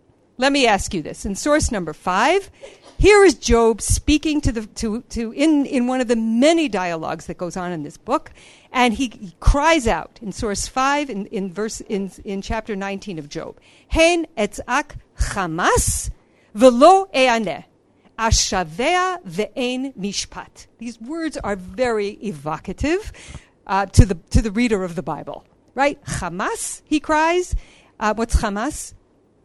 let me ask you this. In source number five, here is Job speaking to the to to in, in one of the many dialogues that goes on in this book, and he, he cries out in source five in, in verse in in chapter nineteen of Job. Hen etzak chamas velo eaneh. Ashavea ve'ein mishpat. These words are very evocative uh, to the to the reader of the Bible, right? Hamas, he cries. Uh, what's Hamas?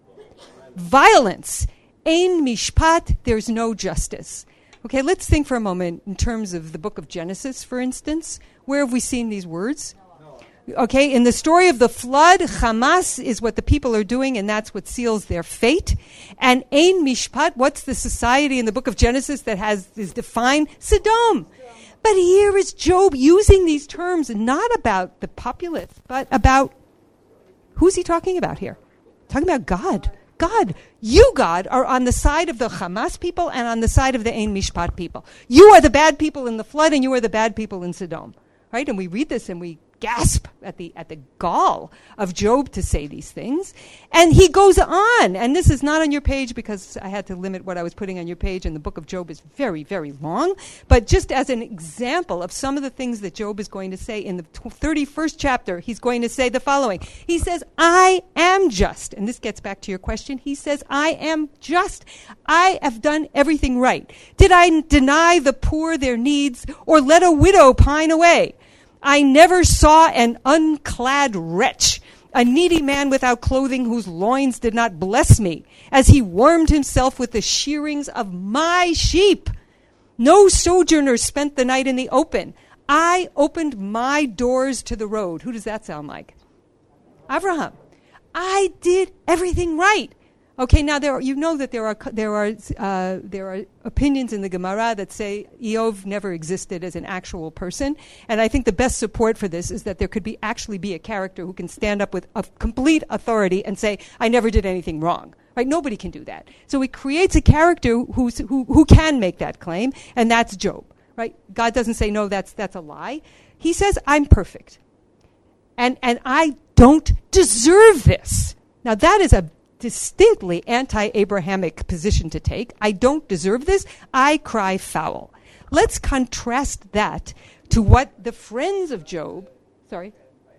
Violence. Ein mishpat. There's no justice. Okay, let's think for a moment in terms of the book of Genesis, for instance. Where have we seen these words? Okay, in the story of the flood, Hamas is what the people are doing, and that's what seals their fate. And Ein Mishpat, what's the society in the book of Genesis that has is defined? Sodom. But here is Job using these terms not about the populace, but about, who's he talking about here? Talking about God. God, you, God, are on the side of the Hamas people and on the side of the Ein Mishpat people. You are the bad people in the flood, and you are the bad people in Sodom. Right? And we read this and we gasp at the at the gall of Job to say these things. And he goes on, and this is not on your page because I had to limit what I was putting on your page, and the book of Job is very, very long. But just as an example of some of the things that Job is going to say in the thirty-first chapter, he's going to say the following. He says, I am just. And this gets back to your question. He says, I am just. I have done everything right. Did I deny the poor their needs or let a widow pine away? I never saw an unclad wretch, a needy man without clothing whose loins did not bless me, as he warmed himself with the shearings of my sheep. No sojourner spent the night in the open. I opened my doors to the road. Who does that sound like? Abraham. I did everything right. Okay, now there are, you know that there are there are uh, there are opinions in the Gemara that say Eov never existed as an actual person, and I think the best support for this is that there could be actually be a character who can stand up with a complete authority and say, "I never did anything wrong." Right? Nobody can do that. So he creates a character who's, who who can make that claim, and that's Job. Right? God doesn't say no, that's that's a lie. He says, "I'm perfect, and and I don't deserve this." Now that is a distinctly anti-Abrahamic position to take. I don't deserve this. I cry foul. Let's contrast that to what the friends of Job, sorry,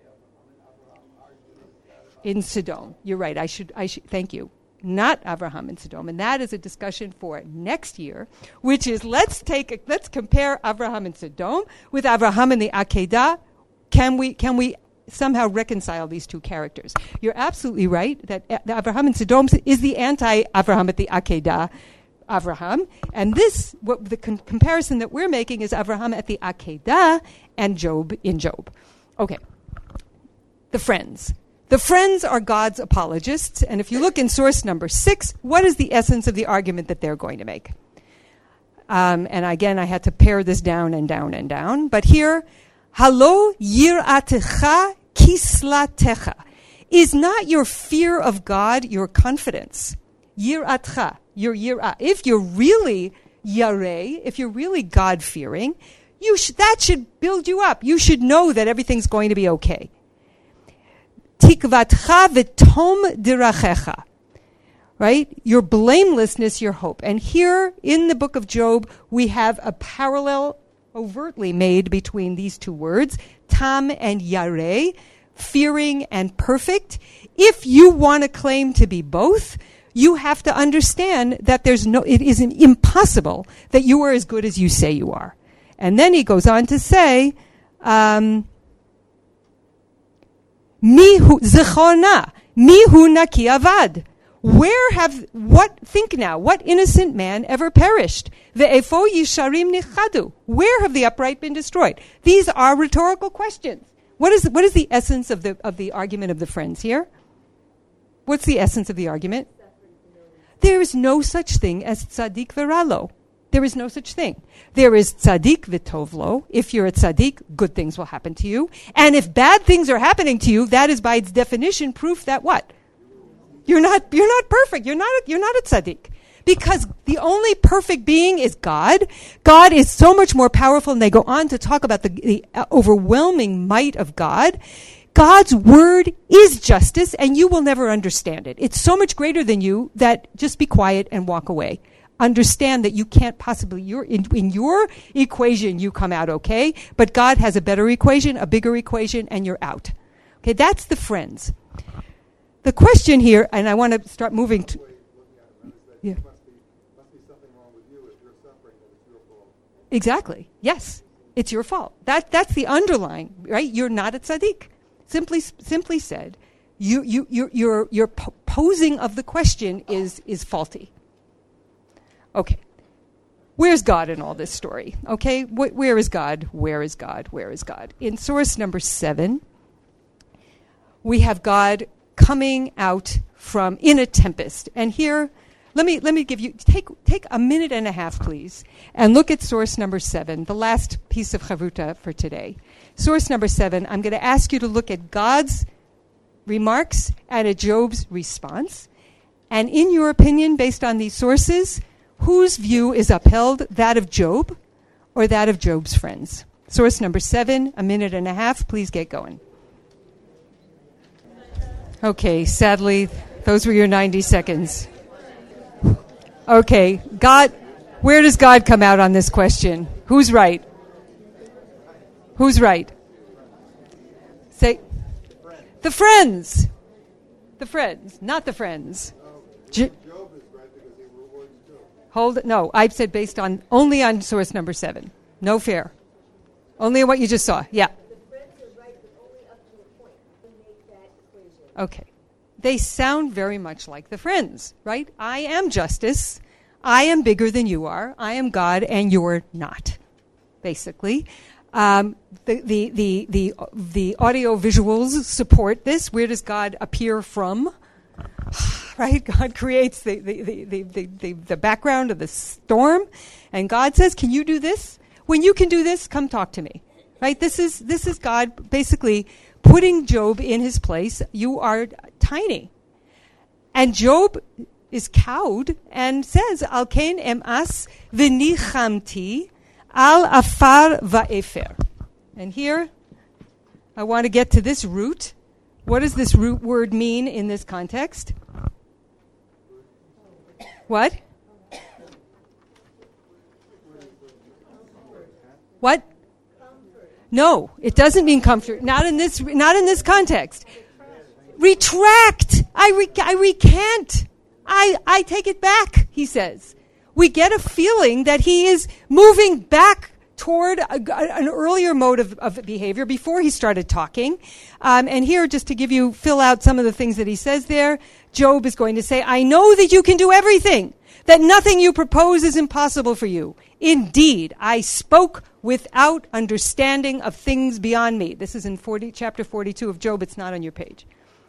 in Sodom. You're right. I should, I should, thank you. Not Abraham and Sodom. And that is a discussion for next year, which is let's take, a, let's compare Abraham and Sodom with Abraham and the Akedah. Can we, can we somehow reconcile these two characters? You're absolutely right that Abraham and Sodom is the anti-Abraham at the Akedah Abraham, and this, what the con- comparison that we're making is Abraham at the Akedah and Job in Job. Okay, the friends. The friends are God's apologists, and if you look in source number six, what is the essence of the argument that they're going to make? Um, and again, I had to pare this down and down and down, but here, Halo yiratecha kislatecha. Is not your fear of God your confidence? Yiratcha, your yirah. If you're really yareh, if you're really God-fearing, you sh- that should build you up. You should know that everything's going to be okay. Tikvatcha v'tom dirachecha. Right? Your blamelessness, your hope. And here in the book of Job, we have a parallel overtly made between these two words, tam and yareh, fearing and perfect. If you want to claim to be both, you have to understand that there's no, it is impossible that you are as good as you say you are. And then he goes on to say, um, mihu zechorna, mihu naki avad. Where have, what, think now, what innocent man ever perished? Ve'efo yisharim nichadu. Where have the upright been destroyed? These are rhetorical questions. What is, what is the essence of the, of the argument of the friends here? What's the essence of the argument? There is no such thing as tzaddik v'ralo. There is no such thing. There is tzaddik v'tovlo. If you're a tzaddik, good things will happen to you. And if bad things are happening to you, that is by its definition proof that what? You're not, you're not perfect. You're not, a, you're not a tzaddik. Because the only perfect being is God. God is so much more powerful, and they go on to talk about the, the overwhelming might of God. God's word is justice, and you will never understand it. It's so much greater than you that just be quiet and walk away. Understand that you can't possibly, you're in, in your equation, you come out okay, but God has a better equation, a bigger equation, and you're out. Okay, that's the friends. The question here, and I want to start moving to... Yeah. Exactly. Yes. It's your fault. That that's the underlying, right? You're not a tzaddik. Simply simply said, you you you your your po- posing of the question is is faulty. Okay. Where's God in all this story? Okay? Wh- where is God? Where is God? Where is God? In source number seven, we have God coming out from in a tempest. And here Let me let me give you take take a minute and a half, please, and look at source number seven, the last piece of Chavruta for today. Source number seven. I'm going to ask you to look at God's remarks and at Job's response, and in your opinion, based on these sources, whose view is upheld, that of Job or that of Job's friends? Source number seven. A minute and a half. Please get going. Okay. Sadly, those were your ninety seconds. Okay, God, where does God come out on this question? Who's right? Who's right? Say, the friends. The friends, not the friends. J- Job is right because he rewards Job. Hold it. No, I've said based on, only on source number seven. No fair. Only on what you just saw. Yeah. The friends are right, but only up to a point. We make that equation. Okay. They sound very much like the friends, right? I am justice. I am bigger than you are. I am God, and you're not, basically. Um, the, the, the, the, the audio visuals support this. Where does God appear from? Right? God creates the, the, the, the, the, the, the background of the storm, and God says, can you do this? When you can do this, come talk to me. Right? This is, this is God basically putting Job in his place. You are tiny. And Job is cowed and says, Al ken emas v'nichamti al afar va'efer. And here, I want to get to this root. What does this root word mean in this context? What? What? No, it doesn't mean comfort. Not in this. Not in this context. Retract. I re- I recant. I I take it back. He says. We get a feeling that he is moving back toward a, an earlier mode of, of behavior before he started talking. Um, and here, just to give you fill out some of the things that he says there, Job is going to say, "I know that you can do everything. That nothing you propose is impossible for you. Indeed, I spoke without understanding of things beyond me." This is in forty, chapter forty-two of Job. It's not on your page.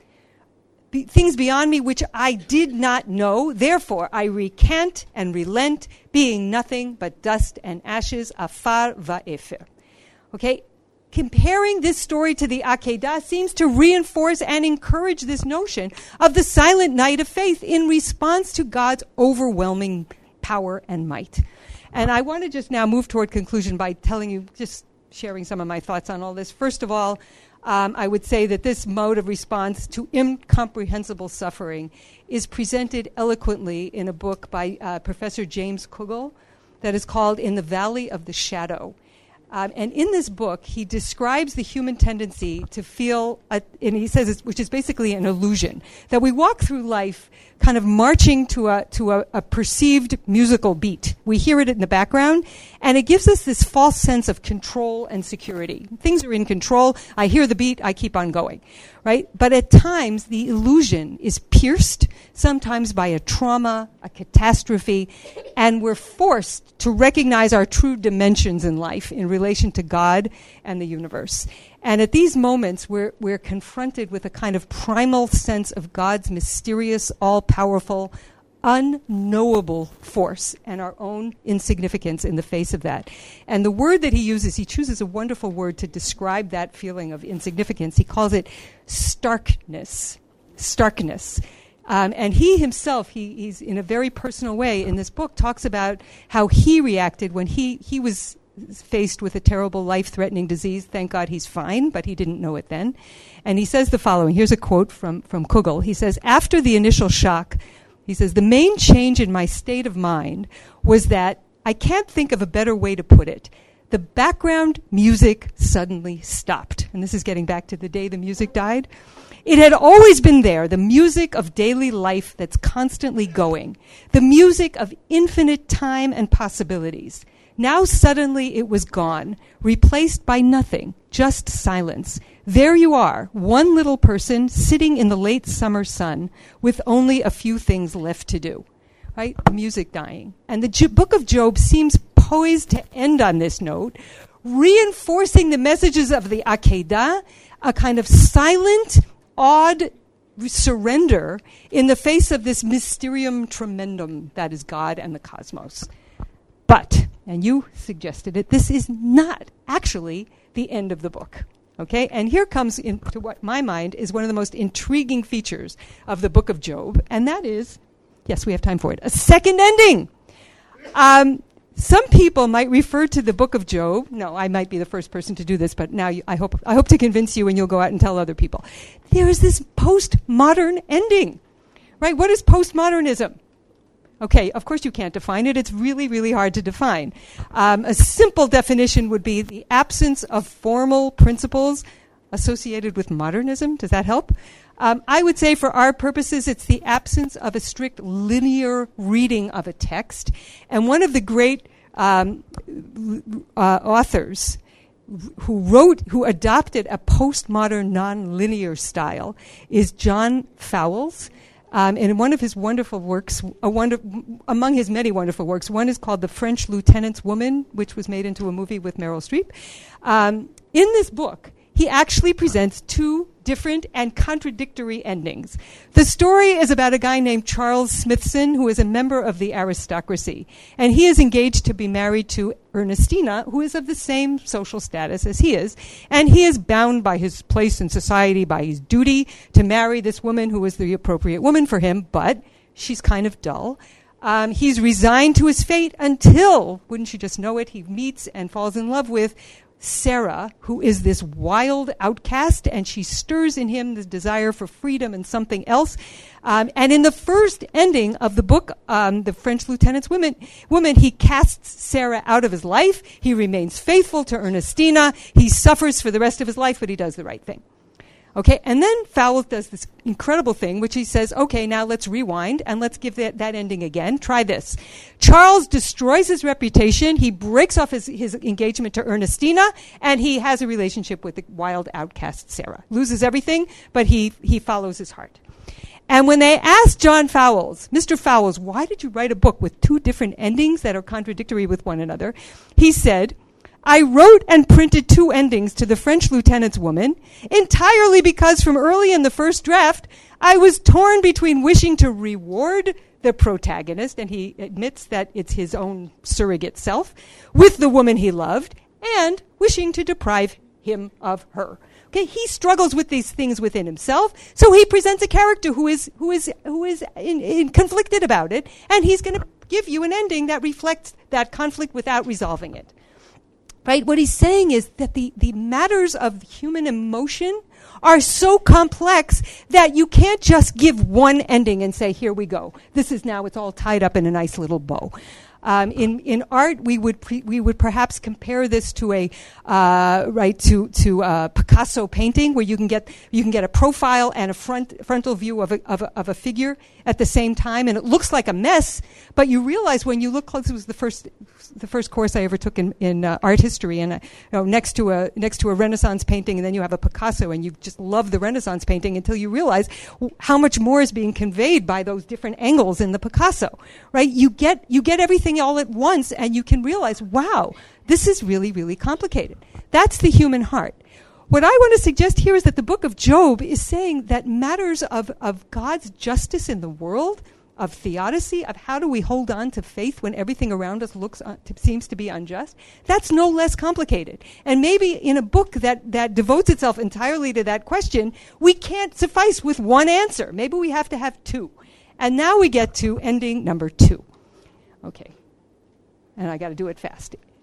Be, things beyond me which I did not know. Therefore, I recant and relent, being nothing but dust and ashes, afar va'efer. Okay? Comparing this story to the Akedah seems to reinforce and encourage this notion of the silent night of faith in response to God's overwhelming power and might. And I want to just now move toward conclusion by telling you, just sharing some of my thoughts on all this. First of all, um, I would say that this mode of response to incomprehensible suffering is presented eloquently in a book by uh, Professor James Kugel that is called In the Valley of the Shadow. Um, and in this book, he describes the human tendency to feel, a, and he says, it's, which is basically an illusion, that we walk through life kind of marching to a to a, a perceived musical beat. We hear it in the background, and it gives us this false sense of control and security. Things are in control. I hear the beat. I keep on going, right? But at times, the illusion is pierced, sometimes by a trauma, a catastrophe, and we're forced to recognize our true dimensions in life in relation to God and the universe. And at these moments, we're, we're confronted with a kind of primal sense of God's mysterious, all-powerful, unknowable force and our own insignificance in the face of that. And the word that he uses, he chooses a wonderful word to describe that feeling of insignificance. He calls it starkness. Starkness. Um, and he himself, he, he's in a very personal way in this book, talks about how he reacted when he, he was faced with a terrible life-threatening disease. Thank God he's fine, but he didn't know it then. And he says the following. Here's a quote from, from Kugel. He says, after the initial shock, he says, the main change in my state of mind was that, I can't think of a better way to put it, the background music suddenly stopped. And this is getting back to the day the music died. It had always been there, the music of daily life that's constantly going, the music of infinite time and possibilities. Now suddenly it was gone, replaced by nothing, just silence. There you are, one little person sitting in the late summer sun with only a few things left to do. Right? The music dying. And the J- book of Job seems poised to end on this note, reinforcing the messages of the Akedah, a kind of silent, awed surrender in the face of this mysterium tremendum that is God and the cosmos. But, and you suggested it, this is not actually the end of the book. Okay? And here comes into what my mind is one of the most intriguing features of the book of Job, and that is, yes, we have time for it, a second ending. Um, some people might refer to the book of Job. No, I might be the first person to do this, but now you, I hope I hope to convince you, and you'll go out and tell other people. There is this postmodern ending, right? What is postmodernism? Okay, of course you can't define it. It's really, really hard to define. Um, a simple definition would be the absence of formal principles associated with modernism. Does that help? Um, I would say for our purposes, it's the absence of a strict linear reading of a text. And one of the great um, uh, authors who wrote, who adopted a postmodern non-linear style is John Fowles. Um, and in one of his wonderful works, a wonder, among his many wonderful works, one is called The French Lieutenant's Woman, which was made into a movie with Meryl Streep. Um, in this book, he actually presents two different and contradictory endings. The story is about a guy named Charles Smithson, who is a member of the aristocracy. And he is engaged to be married to Ernestina, who is of the same social status as he is. And he is bound by his place in society, by his duty to marry this woman who is the appropriate woman for him, but she's kind of dull. Um, he's resigned to his fate until, wouldn't you just know it, he meets and falls in love with Sarah, who is this wild outcast, and she stirs in him this desire for freedom and something else. Um, and in the first ending of the book, um, The French Lieutenant's Woman, woman, he casts Sarah out of his life. He remains faithful to Ernestina. He suffers for the rest of his life, but he does the right thing. Okay, and then Fowles does this incredible thing, which he says, okay, now let's rewind and let's give that, that ending again. Try this. Charles destroys his reputation. He breaks off his, his engagement to Ernestina, and he has a relationship with the wild outcast Sarah. Loses everything, but he, he follows his heart. And when they asked John Fowles, Mister Fowles, why did you write a book with two different endings that are contradictory with one another? He said, I wrote and printed two endings to The French Lieutenant's Woman entirely because from early in the first draft, I was torn between wishing to reward the protagonist, and he admits that it's his own surrogate self, with the woman he loved, and wishing to deprive him of her. Okay, he struggles with these things within himself, so he presents a character who is who is who is in, in conflicted about it, and he's going to give you an ending that reflects that conflict without resolving it. Right? What he's saying is that the, the matters of human emotion are so complex that you can't just give one ending and say, here we go. This is now, it's all tied up in a nice little bow. Um, in in art, we would pre- we would perhaps compare this to a uh, right to to a Picasso painting, where you can get you can get a profile and a front frontal view of a, of a of a figure at the same time, and it looks like a mess. But you realize when you look close, it was the first the first course I ever took in in uh, art history, and uh, you know, next to a next to a Renaissance painting, and then you have a Picasso, and you just love the Renaissance painting until you realize how much more is being conveyed by those different angles in the Picasso. Right? You get you get everything all at once, and you can realize, wow, this is really, really complicated. That's the human heart. What I want to suggest here is that the book of Job is saying that matters of, of God's justice in the world, of theodicy, of how do we hold on to faith when everything around us looks un- to, seems to be unjust, that's no less complicated. And maybe in a book that, that devotes itself entirely to that question, we can't suffice with one answer. Maybe we have to have two. And now we get to ending number two. Okay. And I got to do it fast.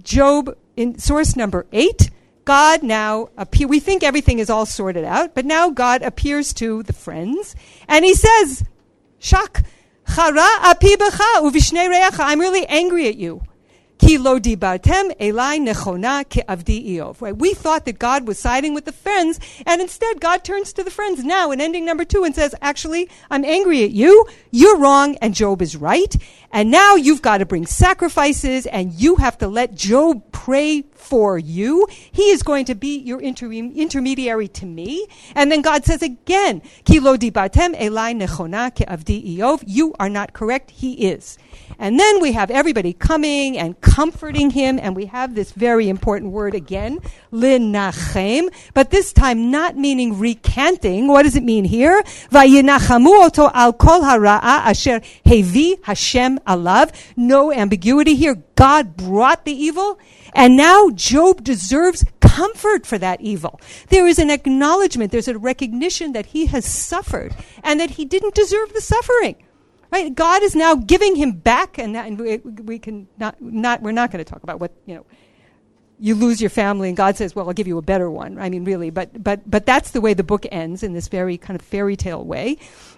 Job, in source number eight, God now appear. We think everything is all sorted out, but now God appears to the friends, and he says, Shak, chara api b'cha uvishnei re'echa. I'm really angry at you. Ki lo dibartem elai nechona ke'avdi Eov. Right? We thought that God was siding with the friends, and instead God turns to the friends now in ending number two and says, actually, I'm angry at you, you're wrong, and Job is right, and now you've got to bring sacrifices, and you have to let Job pray for you. He is going to be your inter- intermediary to me. And then God says again, Ki lo dibartem elai nechona ke'avdi Eov. You are not correct, he is. And then we have everybody coming and comforting him, and we have this very important word again, linachem, but this time not meaning recanting. What does it mean here? Vayinachamu oto al kol hara'a asher hevi Hashem alav. No ambiguity here. God brought the evil, and now Job deserves comfort for that evil. There is an acknowledgement, there's a recognition that he has suffered, and that he didn't deserve the suffering. Right? God is now giving him back, and, that, and we, we can not, not, we're not going to talk about what, you know, you lose your family, and God says, well, I'll give you a better one. I mean, really, but, but, but that's the way the book ends, in this very kind of fairy tale way.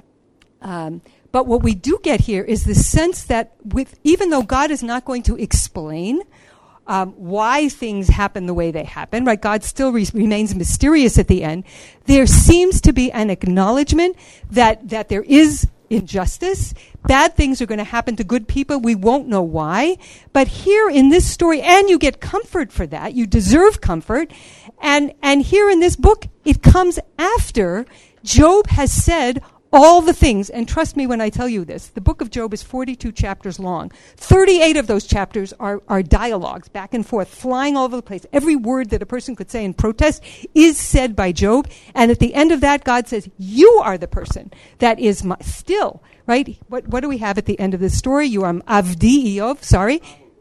Um, but what we do get here is the sense that with, even though God is not going to explain um, why things happen the way they happen, right? God still re- remains mysterious at the end. There seems to be an acknowledgement that, that there is injustice. Bad things are going to happen to good people. We won't know why. But here in this story, and you get comfort for that. You deserve comfort. And, and here in this book, it comes after Job has said all the things. And trust me when I tell you this, the book of Job is forty-two chapters long. thirty-eight of those chapters are, are dialogues, back and forth, flying all over the place. Every word that a person could say in protest is said by Job. And at the end of that, God says, you are the person that is my, still, right? What, what do we have at the end of this story? You are Avdi Eov, sorry.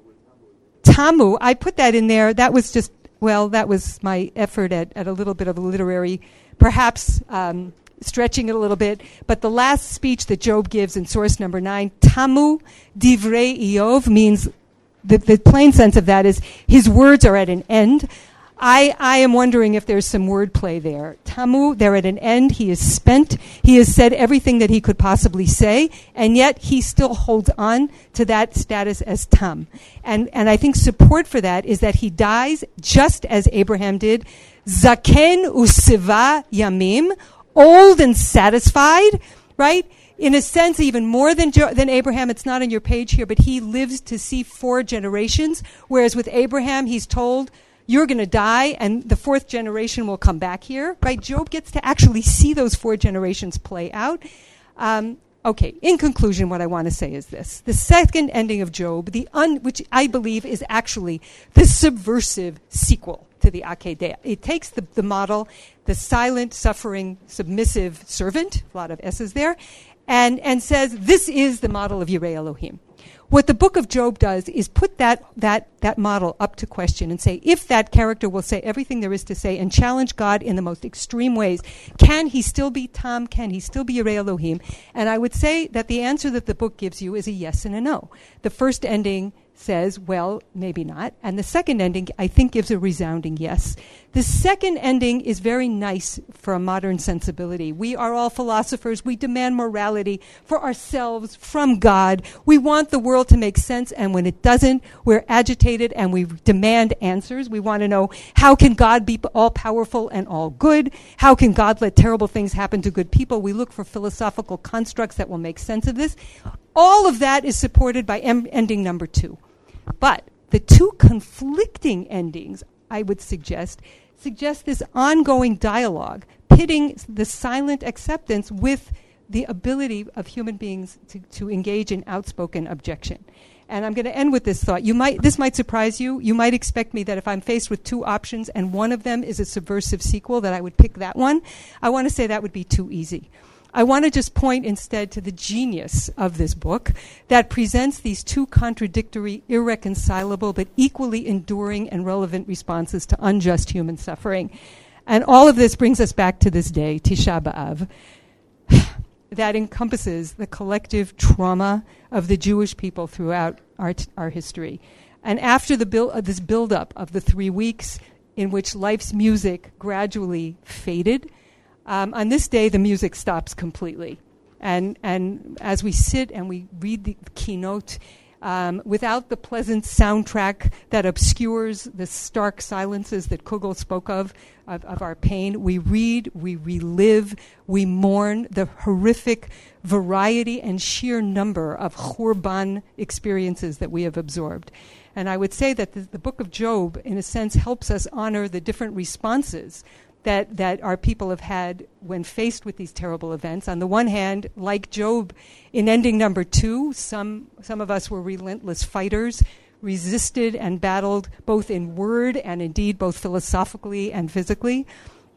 Tamu, I put that in there. That was just, well, that was my effort at, at a little bit of a literary, perhaps, um, stretching it a little bit, but the last speech that Job gives in source number nine, Tamu Divrei Eov, means the, the plain sense of that is his words are at an end. I, I am wondering if there's some wordplay there. Tamu, they're at an end. He is spent. He has said everything that he could possibly say, and yet he still holds on to that status as Tam. And, and I think support for that is that he dies just as Abraham did, Zaken usiva yamim, old and satisfied, right? In a sense, even more than jo- than Abraham. It's not on your page here, but he lives to see four generations, whereas with Abraham, he's told, you're going to die, and the fourth generation will come back here, right? Job gets to actually see those four generations play out. Um, okay, in conclusion, what I want to say is this. The second ending of Job, the un- which I believe is actually the subversive sequel to the Akedah. It takes the, the model, the silent, suffering, submissive servant, a lot of S's there, and, and says, this is the model of Yirei Elohim. What the book of Job does is put that, that, that model up to question and say, if that character will say everything there is to say and challenge God in the most extreme ways, can he still be Tam? Can he still be Yirei Elohim? And I would say that the answer that the book gives you is a yes and a no. The first ending says, well, maybe not. And the second ending, I think, gives a resounding yes. The second ending is very nice for a modern sensibility. We are all philosophers. We demand morality for ourselves from God. We want the world to make sense, and when it doesn't, we're agitated and we demand answers. We want to know, how can God be all-powerful and all-good? How can God let terrible things happen to good people? We look for philosophical constructs that will make sense of this. All of that is supported by em- ending number two. But the two conflicting endings, I would suggest, suggest this ongoing dialogue, pitting the silent acceptance with the ability of human beings to, to engage in outspoken objection. And I'm going to end with this thought. You might, this might surprise you. You might expect me that if I'm faced with two options and one of them is a subversive sequel, that I would pick that one. I want to say that would be too easy. I want to just point instead to the genius of this book that presents these two contradictory, irreconcilable, but equally enduring and relevant responses to unjust human suffering. And all of this brings us back to this day, Tisha B'Av, that encompasses the collective trauma of the Jewish people throughout our, t- our history. And after the build, uh, this buildup of the three weeks in which life's music gradually faded, um, on this day the music stops completely. And and as we sit and we read the keynote, um, without the pleasant soundtrack that obscures the stark silences that Kugel spoke of, of, of our pain, we read, we relive, we mourn the horrific variety and sheer number of Churban experiences that we have absorbed. And I would say that the, the book of Job, in a sense, helps us honor the different responses that, that our people have had when faced with these terrible events. On the one hand, like Job, in ending number two, some, some of us were relentless fighters, resisted and battled both in word and indeed both philosophically and physically.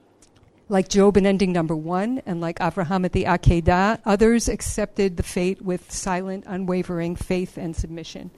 Like Job in ending number one, and like Avraham at the Akedah, others accepted the fate with silent, unwavering faith and submission.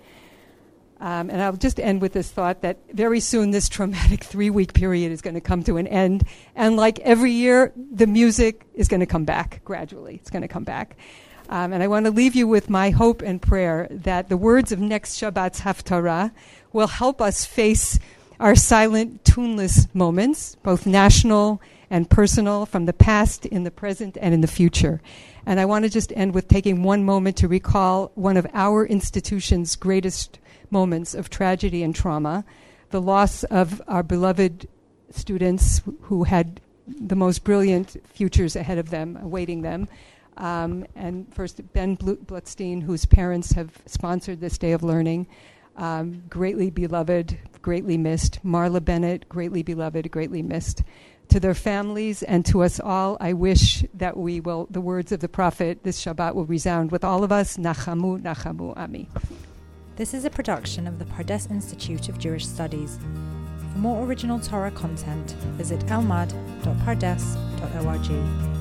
Um, and I'll just end with this thought that very soon this traumatic three-week period is going to come to an end. And like every year, the music is going to come back gradually. It's going to come back. Um, and I want to leave you with my hope and prayer that the words of next Shabbat's Haftarah will help us face our silent, tuneless moments, both national and personal, from the past, in the present, and in the future. And I want to just end with taking one moment to recall one of our institution's greatest moments of tragedy and trauma, the loss of our beloved students who had the most brilliant futures ahead of them, awaiting them. Um, and first, Ben Blutstein, whose parents have sponsored this day of learning, um, greatly beloved, greatly missed. Marla Bennett, greatly beloved, greatly missed. To their families and to us all, I wish that we will, the words of the prophet, this Shabbat will resound with all of us. Nachamu, nachamu, ami. This is a production of the Pardes Institute of Jewish Studies. For more original Torah content, visit elmad dot pardes dot org.